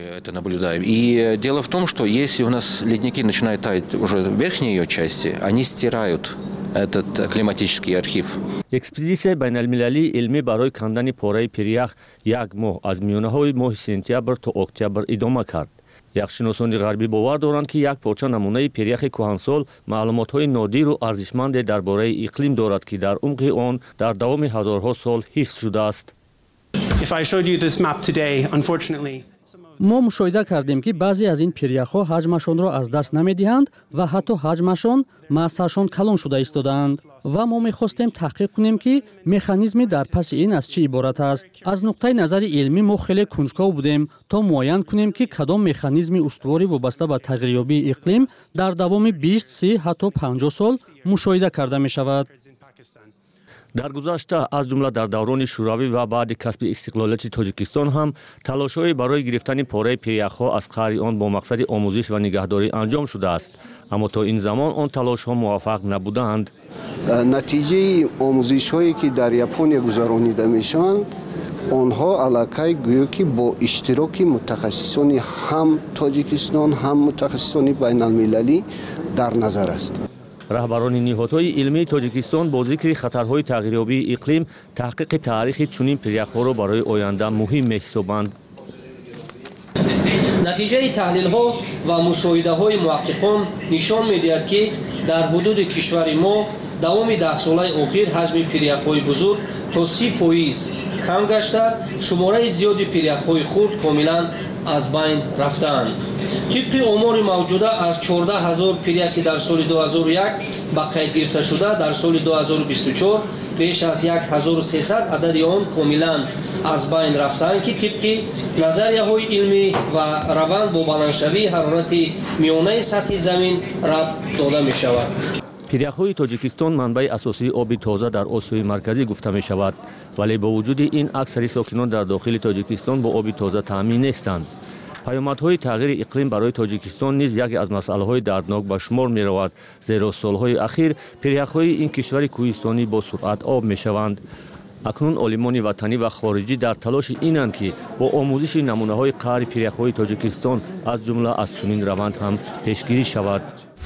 И дело в том, что если у нас ледники начинают таять уже в верхней ее части, они стирают этот климатический архив. اکسپدیسیون بین المللی علمی برای کندن پاره پیریخ یک ماه از میانه‌های ماه سپتامبر تا اکتبر ادامه کرد. یخشناسان غربی باور دارند که یک پارچه نمونه پیریخ کهنسال معلومات‌های نادر و ارزشمند درباره اقلیم دارد که در عمق آن در دوام هزارها سال حفظ شده است. If I showed you this map today, unfortunately ما مشاهده کردیم که بعضی از این پیریخ‌ها حجمشان را از دست نمی‌دهند و حتی حجمشان ماسه‌شان کلان شده ایستادند و ما می‌خواستیم تحقیق کنیم که مکانیزمی در پس این از چی عبارت است. از نقطه نظر علمی ما خیلی کنجکاو بودیم تا معاین کنیم که کدام مکانیزمی استواری وابسته به تغییریابی اقلیم در دوام 20 30 حتی 50 سال مشاهده کرده می‌شود. در گذشته از جمله در دوران شوروی و بعد کسب استقلالیت تاجیکستان هم تلاش‌های برای گرفتن پاره پیریخ‌ها از قعر آن با مقصد آموزش و نگهداری انجام شده است، اما تا این زمان آن تلاش‌ها موفق نبودند. نتیجه آموزش‌هایی که در ژاپن گذرانیده میشوند، آنها علاقه گویا که با اشتراک متخصصان هم تاجیکستان هم متخصصان بین المللی در نظر است. رهبران نهادهای علمی تاجیکستان با ذکر خطرهای تغییریابی اقلیم تحقیق تاریخ چنین پیریخ‌ها را برای آینده مهم می‌حسابند. نتیجه تحلیل‌ها و مشاهده‌های محققان نشان می‌دهد که در حدود کشور ما دوام 10 ساله اخیر حجم پیریخ‌های بزرگ تا 30% کم گشته، شماره زیادی پیریخ‌های خرد کاملا از بین رفتند. طبق آمار موجوده از 14000 پیریخ در سال 2001 به قید گرفته شده، در سال 2024 بیش از 1300 عدد آن کاملا از بین رفتند که طبق نظریه‌های علمی و روند با بلندشوی حرارت میانه سطح زمین ربط داده می شود. پیریخ‌های تاجیکستان منبع اساسی آب تازه در آسیای مرکزی گفته می شود، ولی با وجود این اکثر ساکنان در داخل تاجیکستان با آب تازه تامین نیستند. پیامدهای تغییر اقلیم برای تاجیکستان نیز یکی از مسائل‌های دردناک به شمار می رود، زیرا سالهای اخیر پیریخ‌های این کشور کوهستانی با سرعت آب می شوند. اکنون عالمان وطنی و خارجی در تلاش اینند که با آموزش نمونه‌های قهر پیرک‌های تاجیکستان از جمله از چنین روند هم پیشگیری شود.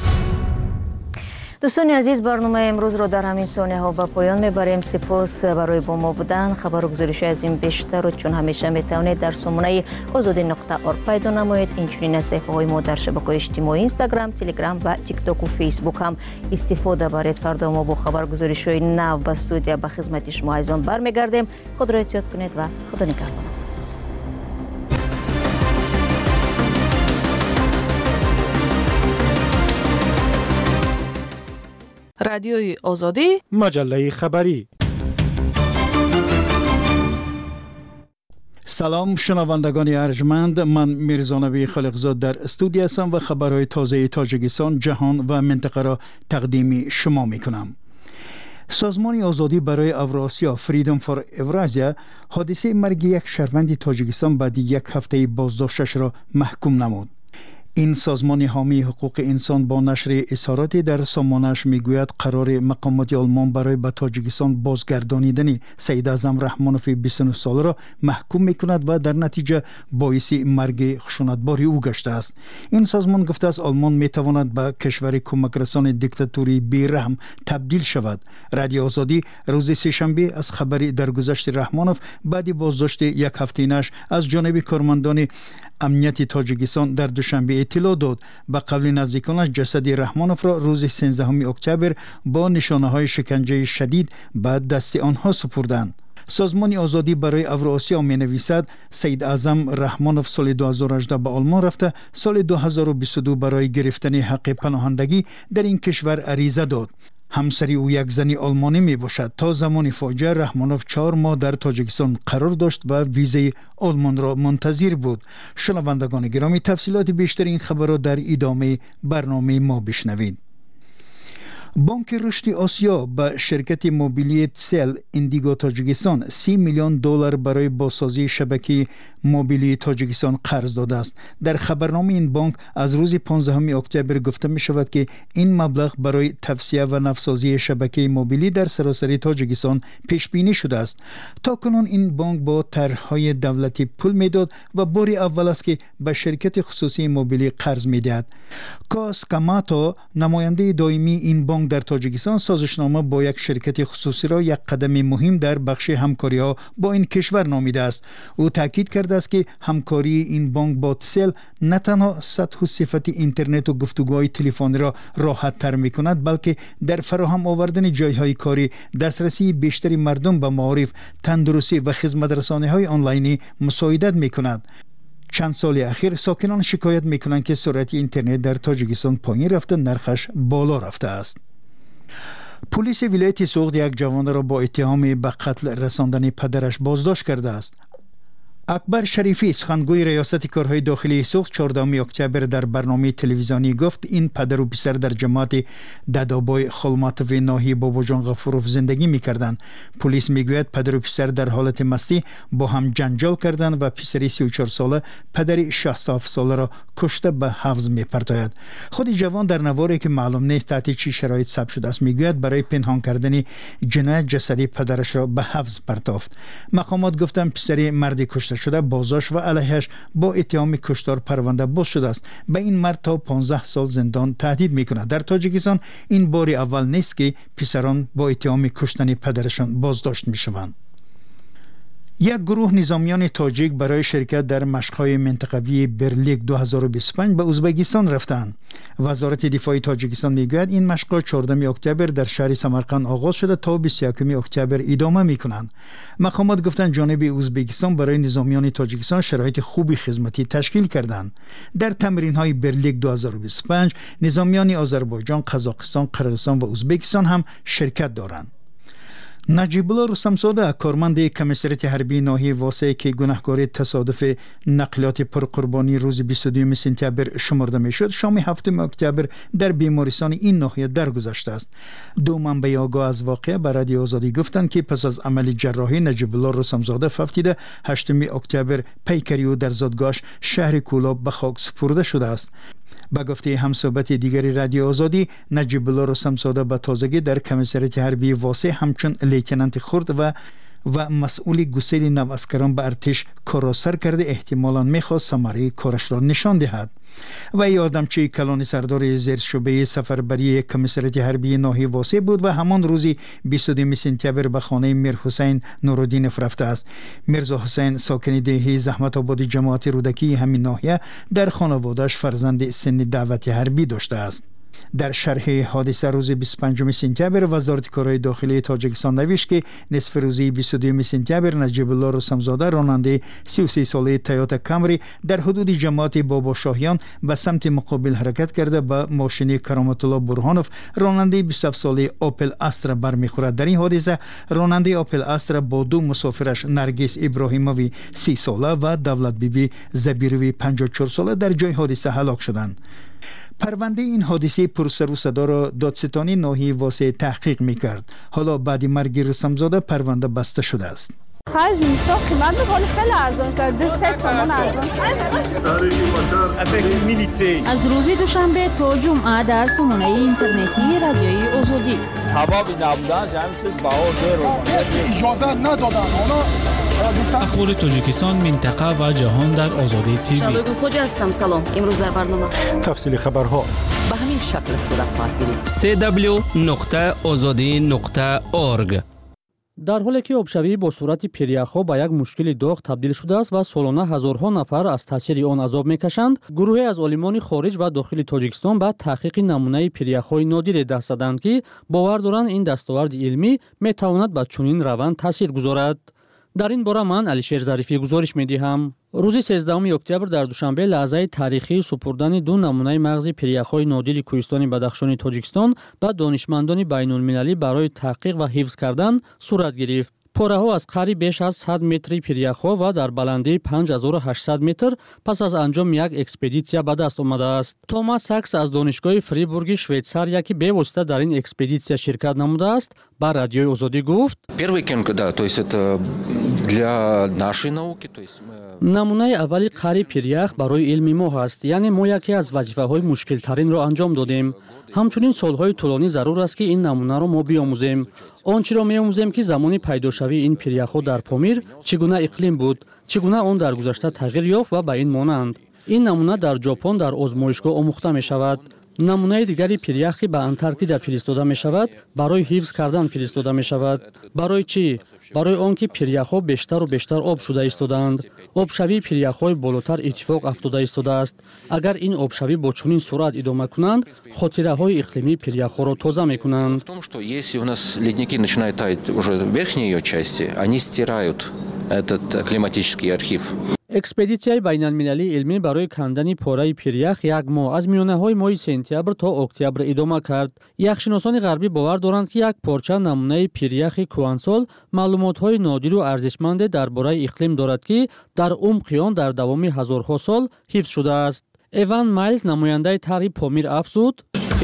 دوستان عزیز، برنامه امروز را در همین ثانیه ها به پایان میبریم. سپاس برای با ما بودن. خبر و گزارش از این بیشتر و چون همیشه میتوانید در سامانه azadi.org پیدا نمایید. اینچنین از صفحه های ما در شبکه‌های اجتماعی اینستاگرام، تلگرام و تیک تاک و فیسبوک هم استفاده برید. فردا ما با خبر گزارش های نو به استودیو به خدمت شما عزیزان برمیگردیم. خود را احتیاط کنید و خدا نگهدار. رادیوی آزادی، مجله خبری. سلام شنوندگان ارجمند، من میرزانوی خالقزاد در استودیو هستم و خبرهای تازه تاجیکستان، جهان و منطقه را تقدیم شما میکنم. سازمان آزادی برای اوراسیا فریدم فور اورازیا حادثه مرگ یک شهروند تاجیکستان بعد یک هفته بازداشتش را محکوم نمود. این سازمان حامی حقوق انسان با نشر اظهاراتی در سامانه‌اش میگوید قرار مقامات آلمان برای به تاجیکستان بازگردانیدن سید اعظم رحمانوف 29 ساله را محکوم میکند و در نتیجه باعث مرگ خشونتبار او گشته است. این سازمان گفته است آلمان میتواند به کشور کمک رسان دیکتاتوری بی‌رحم تبدیل شود. رادیو آزادی روز سه‌شنبه از خبری درگذشت رحمانوف بعد بازداشت یک هفته‌ایش از جانب کارمندان امنیت تاجیکستان در دوشنبه اطلاع داد. به قول نزدیکانش جسد رحمانوف را روز 13 اکتبر با نشانه‌های شکنجه شدید به دست آنها سپردند. سازمان آزادی برای اوراسیا می نویسد سید اعظم رحمانوف سال 2018 به آلمان رفته، سال 2022 برای گرفتن حق پناهندگی در این کشور عریضه داد. همسری او یک زنی آلمانی می باشد. تا زمان فاجعه رحمانوف 4 ماه در تاجیکستان قرار داشت و ویزای آلمان را منتظر بود. شنوندگان گرامی، تفصیلات بیشتر این خبر را در ادامه برنامه ما بشنوید. بانک رشد آسیا به شرکت موبیلی تسل ایندیگو تاجیکستان 30 میلیون دلار برای بازسازی شبکه موبیلی تاجیکستان قرض داده است. در خبرنامه این بانک از روز 15 اکتبر گفته می شود که این مبلغ برای توسعه و نوسازی شبکه موبیلی در سراسر تاجیکستان پیش بینی شده است. تاکنون این بانک با طرح‌های دولتی پول میداد و بار اول است که به شرکت خصوصی موبیلی قرض میدهد. کاس کاماتو نماینده دائمی این بانک در تاجیکستان سازشنامه با یک شرکت خصوصی را یک قدم مهم در بخش همکاری ها با این کشور نامیده است. او تاکید کرده است که همکاری این بانک با تسل نه تنها سطح و صفت اینترنت و گفتگوهای تلفنی را راحت تر می کند، بلکه در فراهم آوردن جایهای کاری، دسترسی بیشتری مردم به معارف، تندرستی و خدمت رسانی های آنلاینی مساعدت می کند. چند سال اخیر ساکنان شکایت می کنند که سرعت اینترنت در تاجیکستان پایین رفته، نرخش بالا رفته است. پلیس ولایت سوغد یک جوان را با اتهام به قتل رساندن پدرش بازداشت کرده است. اکبر شریفی سخنگوی ریاست کارهای داخلی سوغد 14 اکتبر در برنامه تلویزیونی گفت این پدر و پسر در جماعت ددابای خلماتوف ناحیه باباجان غفوروف زندگی می‌کردند. پلیس میگوید پدر و پسر در حالت مستی با هم جنجال کردند و پسری 34 ساله پدری 67 ساله را کشته به حبس می‌پرتاید. خود جوان در نواری که معلوم نیست تحت چه شرایط ثبت شده است میگوید برای پنهان کردن جنایت جسدی پدرش را به حبس پرتافت. مقامات گفتند پسری مردی کشته شده بازداشت و علیهش با اتهام کشتار پرونده باز شده است. به این مرد تا 15 سال زندان تهدید میکند. در تاجیکستان این بار اول نیست که پسران با اتهام کشتن پدرشان بازداشت میشوند. یک گروه نظامیان تاجیک برای شرکت در مشق‌های منطقوی برلیک 2025 به ازبکستان رفتند. وزارت دفاع تاجیکستان میگوید این مشق‌ها 14 اکتبر در شهر سمرقند آغاز شده تا 21 اکتبر ادامه میکنند. مقامات گفتند جانب ازبکستان برای نظامیان تاجیکستان شرایط خوبی خدمتی تشکیل کردند. در تمرین‌های برلیک 2025 نظامیان آذربایجان، قزاقستان، قرغیزستان و ازبکستان هم شرکت دارند. نجیب الله رستمزاده کارمند کمیسریت حربی ناحیه واسه که گناهکار تصادف نقلیات پرقربانی روز 22 سپتامبر شمرده میشد، شام 7 اکتبر در بیمارستان این ناحیه درگذشته است. دو منبع آگاه از واقعه به رادیو آزادی گفتند که پس از عمل جراحی نجیب الله رستمزاده فوتیده 8 اکتبر پیکری او در زادگاهش شهر کولاب به خاک سپرده شده است. با گفته همصحبت دیگری رادیو آزادی، نجیب الله رستمزاده به تازگی در کمیسریت حربی واسه همچون لیتنانت خرد و و مسئول گسیل نواسکران به ارتش کار سر کرده احتمالاً میخواست ثمره کارش را نشان دهد. و یادمچی کلانی سردار زیر شعبه سفربری یک کمیسریت حربی ناحیه واسع بود و همان روزی 22 سپتامبر به خانه میر حسین نورالدین رفته است. میرزا حسین ساکن دهه زحمت آبادی جماعت رودکی همین ناحیه در خانواده‌اش فرزند سن دعوت حربی داشته است. در شرح حادثه روز 25 سپتامبر وزارت کارهای داخلی تاجیکستان نوشت که نصف روزی 22 سپتامبر نجیب الله رستمزاده راننده 33 ساله تویوتا کامری در حدود جماعت بابا شاهیان به سمت مقابل حرکت کرده به ماشین کرامت الله برهانوف راننده 27 ساله اوپل استرا برمیخورد. در این حادثه راننده اوپل استرا با دو مسافرش نرگس ابراهیموی 30 ساله و دولت بیبی زبیروی 54 ساله در جای حادثه هلاک شدند. پرونده این حادثه پرسر و صدا را دادستانی ناحیه واسع تحقیق میکرد. حالا بعد مرگ رستمزاده پرونده بسته شده است. خرج اینستا قیمت میکنه خیلی ارزان شده. 3 سامان ارزان شده. از روز دوشنبه تا جمعه در سامانه اینترنتی رادیوی آزادی. حبابی نبودن همین چیز بهار داره. اجازه ندادن. اخبار تاجیکستان، منطقه و جهان در آزادی تیوی. شادو خوج هستم. سلام. امروز در برنامه تفصیل خبرها به همین شکل صورت خواهد گیرید. www.azadi.org. در حالی که آبشوی با صورت پیریخ‌ها به یک مشکل داغ تبدیل شده است و سالانه هزارها نفر از تاثیر آن عذاب می‌کشند، گروهی از عالمان خارج و داخل تاجیکستان به تحقیق نمونه پیریخ‌های نادر دست زدند که باور دارند این دستاورد علمی می‌تواند به چنین روند تاثیر گذارد. در این باره من علیشیر ظریفی گزارش می‌دهم. روز 13 اکتبر در دوشنبه لحظه تاریخی سپردن دو نمونه مغز پیریخ‌های نادر کوهستان بدخشان تاجیکستان به دانشمندان بین‌المللی برای تحقیق و حفظ کردن صورت گرفت. پاره‌ها از قریب بیش از 100 متر پیریخ‌ها و در بلندی 5800 متر پس از انجام یک اکسپدیسیا به دست آمده است. توماس ساکس از دانشگاه فریبورگ شویتساریا که به واسطه در این اکسپدیسیا شرکت نموده است، با رادیوی آزادی گفت: نمونه اولی قری پیریخ برای علم ما است، یعنی ما یکی از وظیفه‌های مشکل ترین را انجام دادیم. همچنین سالهای طولانی ضرور است که این نمونه را ما بیاموزیم. آنچه را می‌آموزیم که زمانی پیداشوی این پیریخ‌ها در پامیر چگونه اقلیم بود، چگونه آن در گذشته تغییر یافت و به این مانند. این نمونه در ژاپن در آزمایشگاه آموخته می‌شود. نمونه دیگری پیریخی به انتارکتیدا فرستاده می شود، برای حفظ کردن فرستاده می شود. برای چی؟ برای آنکه پیریخ‌ها بیشتر و بیشتر آب شده ایستادند. آبشوی پیریخ‌های بالاتر اتفاق افتاده ایستاده است. اگر این آبشوی با چنین سرعت ادامه کنند، خاطره‌های اقلیمی پیریخ‌ها را تازه می‌کنند. Если у нас ледники начинают таять уже в верхней ее части, они стирают этот климатический архив. اکسپدیسیای بین‌المللی علمی برای کندن پاره پیریخ یک ماه از میانه‌های ماه سپتامبر تا اکتبر ادامه کرد. یخشناسان غربی باور دارند که یک پارچه نمونه پیریخ کوهنسال معلومات‌های نادر و ارزشمند درباره اقلیم دارد که در عمق آن در دوام هزارها سال حفظ شده است. ایوان مایلز نماینده طرح پامیر افزود: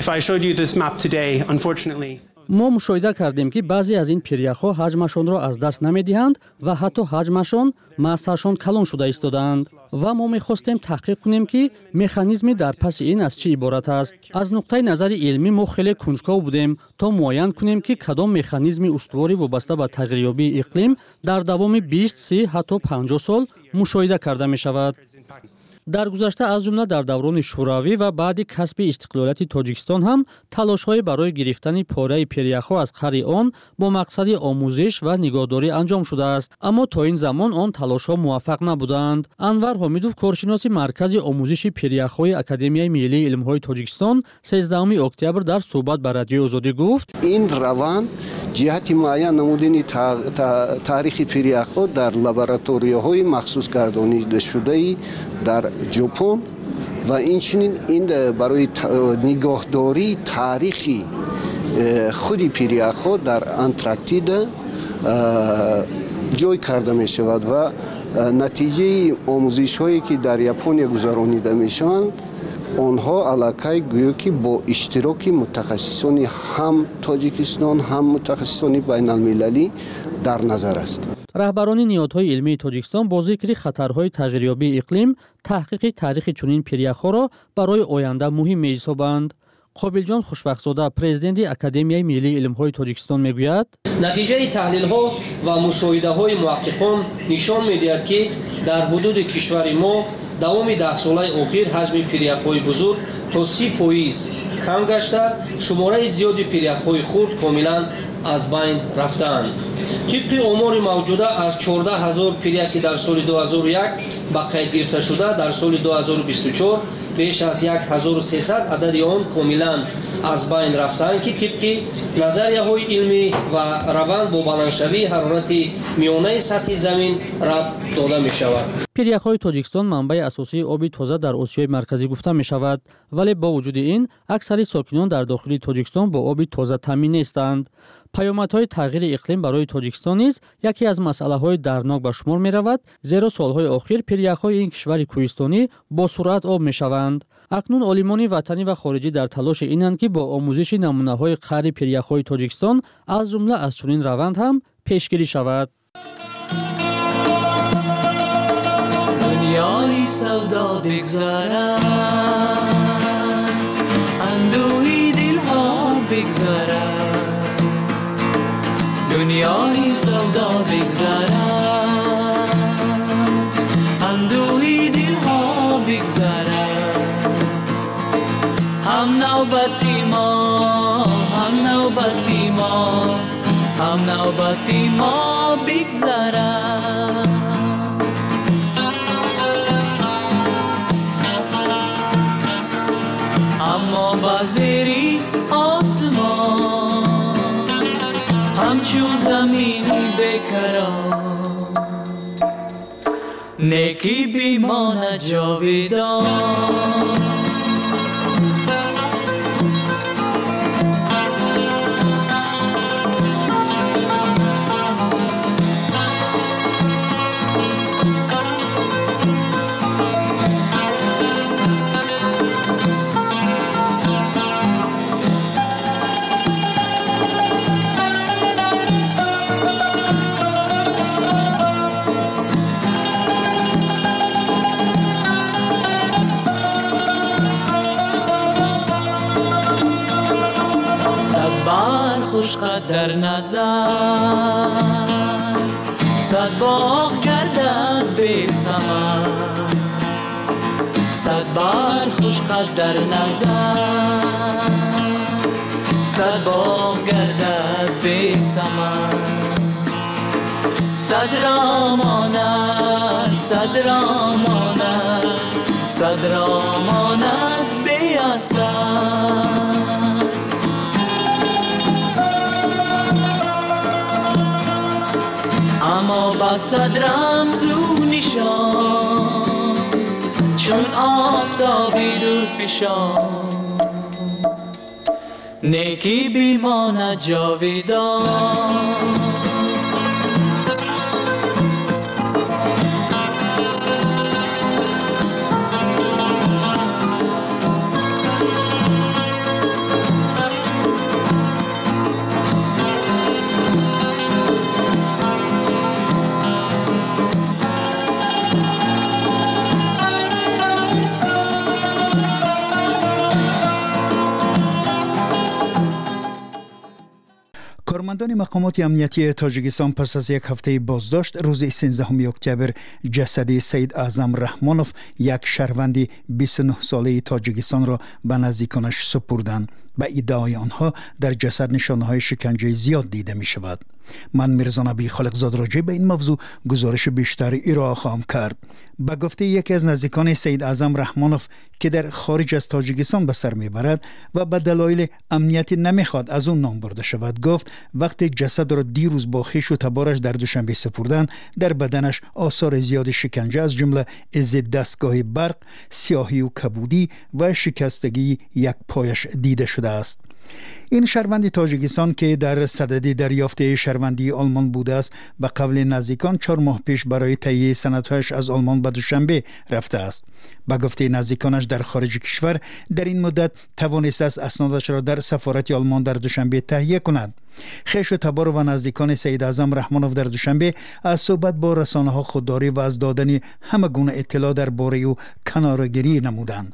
ما مشاهده کردیم که بعضی از این پیریخ‌ها حجمشان را از دست نمی‌دهند و حتی حجمشان ماسه‌شان کلان شده ایستادند و ما می‌خواستیم تحقیق کنیم که مکانیزمی در پس این از چی عبارت است. از نقطه نظر علمی ما خیلی کنجکاو بودیم تا معاین کنیم که کدام مکانیزمی استواری وابسته به تغییریابی اقلیم در دوام 20 30 حتی 50 سال مشاهده کرده می‌شود. در گذشته از جمله در دوران شوروی و بعد کسب استقلالیت تاجیکستان هم تلاش‌های برای گرفتن پاره پیریخ‌ها از قری آن با مقصد آموزش و نگهداری انجام شده است، اما تا این زمان آن تلاش‌ها موفق نبودند. انور حمیدوف کارشناس مرکز آموزش پیریخ‌های اکادمیای ملی علم‌های تاجیکستان 13 اکتبر در صحبت با رادیوی آزادی گفت: این روند جهت معین نمودن تاریخ پیریخ‌ها در لابراتوری‌های مخصوص گردانیده شده در ژاپن و اینچنین این برای نگهداری تاریخی خودی پیریخ‌ها در انتارکتیدا جای کرده می شود و نتیجه آموزش هایی که در ژاپن گذرانیده می شوند آنها علاقه گویا که با اشتراک متخصصان هم تاجیکستان هم متخصصان بین المللی در نظر است. رهبران نهادهای علمی تاجیکستان با ذکر خطرهای تغییریابی اقلیم تحقیق تاریخ چنین پیریخ‌ها را برای آینده مهم می‌حسابند. قابلجان خوشبختزاده پرزیدنت اکادمیای ملی علم‌های تاجیکستان میگوید نتیجه تحلیل‌ها و مشاهده‌های محققان نشان می‌دهد که در حدود کشور ما دوام 10 ساله اخیر حجم پیریک‌های بزرگ تا 30% کم گشته، شماره زیادی پیریک‌های خرد کاملا از بین رفتند. طبق آمار موجوده از 14000 پیریک در سال 2001 با قید گرفته شده، در سال 2024 بیش از 1300 عدد آن کاملا از بین رفتند که طبق نظریه‌های علمی و روند با بلندشوی حرارت میانه سطح زمین ربط داده می شود. پیریک‌های تاجیکستان منبع اساسی آب تازه در آسیای مرکزی گفته می شود، ولی با وجود این اکثر ساکنان در داخل تاجیکستان با آب تازه تامین نیستند. پیامدهای تغییر اقلیم برای تاجیکستان نیز یکی از مسئله‌های دردناک به شمار می‌رود، زیرا سال‌های اخیر پیریک‌های این کشور کوهستانی با سرعت آب می‌شوند. اکنون عالمان وطنی و خارجی در تلاش اینند که با آموزش نمونه‌های قهر پیریک‌های تاجیکستان از جمله از چنین روند هم پیشگیری شود. دنیای سودا بگذرد، اندوهی دلها بگذرد، دنیای سودا بگذرد، اندوهی دلها بگذرد، هم نوبتی ما، هم نوبتی ما، هم نوبتی ما بگذرد. اما بازری آسمان همچون زمینی بکران، نیکی بیماند جاویدان. در نظر صد باغ گردد بی ثمر، صد بار خوش قد در نظر صد باغ گردد بی ثمر، صد را ماند، صد را ماند، صد را ماند بی اثر. اما با صد رمز و نشان چون آفتابی دور فشان، نیکی بیماند جاویدان. کارمندان مقامات امنیتی تاجیکستان پس از یک هفته بازداشت روز 13 اکتبر جسد سید اعظم رحمانوف، یک شهروند 29 ساله تاجیکستان را به نزدیکانش سپردند. به ادعای آنها در جسد نشانه‌های شکنجه زیاد دیده می شود. من میرزا نبی خالقزاد راجع به این موضوع گزارش بیشتر ارائه خواهم کرد. به گفته یکی از نزدیکان سید اعظم رحمانوف که در خارج از تاجیکستان به سر میبرد و به دلایل امنیتی نمیخواد از اون نام برده شود، گفت وقتی جسد را دیروز با خویش و تبارش در دوشنبه سپردن، در بدنش آثار زیاد شکنجه از جمله از دستگاه برق، سیاهی و کبودی و شکستگی یک پایش دیده شده است. این شهروند تاجیکستان که در صدد دریافت شهروندی آلمان بوده است، به قول نزدیکان 4 ماه پیش برای تهیه سندهایش از آلمان به دوشنبه رفته است. به گفته نزدیکانش در خارج کشور در این مدت توانسته است اسنادش را در سفارت آلمان در دوشنبه تهیه کند. خویش و تبار و نزدیکان سید اعظم رحمانوف در دوشنبه از صحبت با رسانه‌ها خودداری و از دادن همه گونه اطلاع درباره او کناره‌گیری نمودند.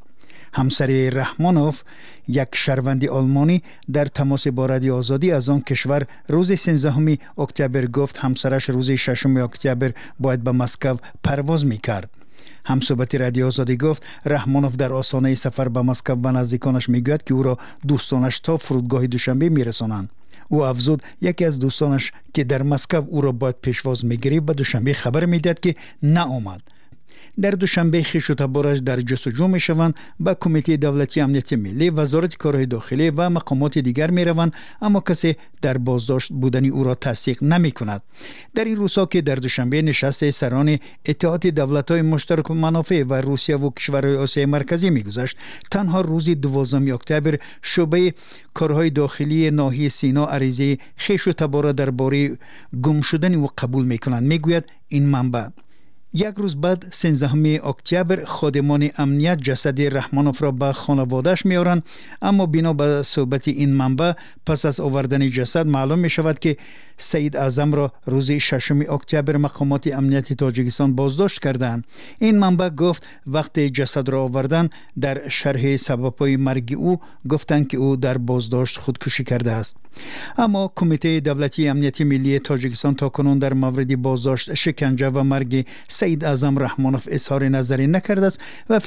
همسر رحمانوف، یک شهروند آلمانی، در تماس با رادیو آزادی از آن کشور روز 13 اکتبر گفت همسرش روز 6 اکتبر باید به مسکو پرواز میکرد. همصحبت رادیو آزادی گفت رحمانوف در آستانه سفر به مسکو به نزدیکانش میگوید که او را دوستانش تا فرودگاه دوشنبه میرسانند. او افزود یکی از دوستانش که در مسکو او را باید پیشواز میگیرد به دوشنبه خبر میداد که نه آمد. در دوشنبه خویش و تبارش در جستجو میشوند، به کمیته دولتی امنیت ملی، وزارت کارهای داخلی و مقامات دیگر میروند، اما کسی در بازداشت بودن او را تصدیق نمیکند. در این روزها که در دوشنبه نشست سران اتحاد دولت‌های مشترک المنافع و روسیه و کشورهای آسیای مرکزی میگذشت، تنها روز 12 اکتبر شعبه کارهای داخلی ناحیه سینا عریضه خویش و تبار درباره گم شدن او قبول میکنند. میگوید این منبع. یک روز بعد 13 اکتبر خادمان امنیت جسد رحمانوف را به خانواده‌اش میارند، اما بنا به صحبت این منبع پس از آوردن جسد معلوم می شود که سید اعظم را روز 6 اکتبر مقامات امنیت تاجیکستان بازداشت کردند. این منبع گفت وقتی جسد را آوردن در شرح سبب‌های مرگ او گفتند که او در بازداشت خودکشی کرده است. اما کمیته دولتی امنیت ملی تاجیکستان تاکنون در مورد بازداشت، شکنجه و مرگ سید اعظم رحمانوف اظهار نظری نکرده است و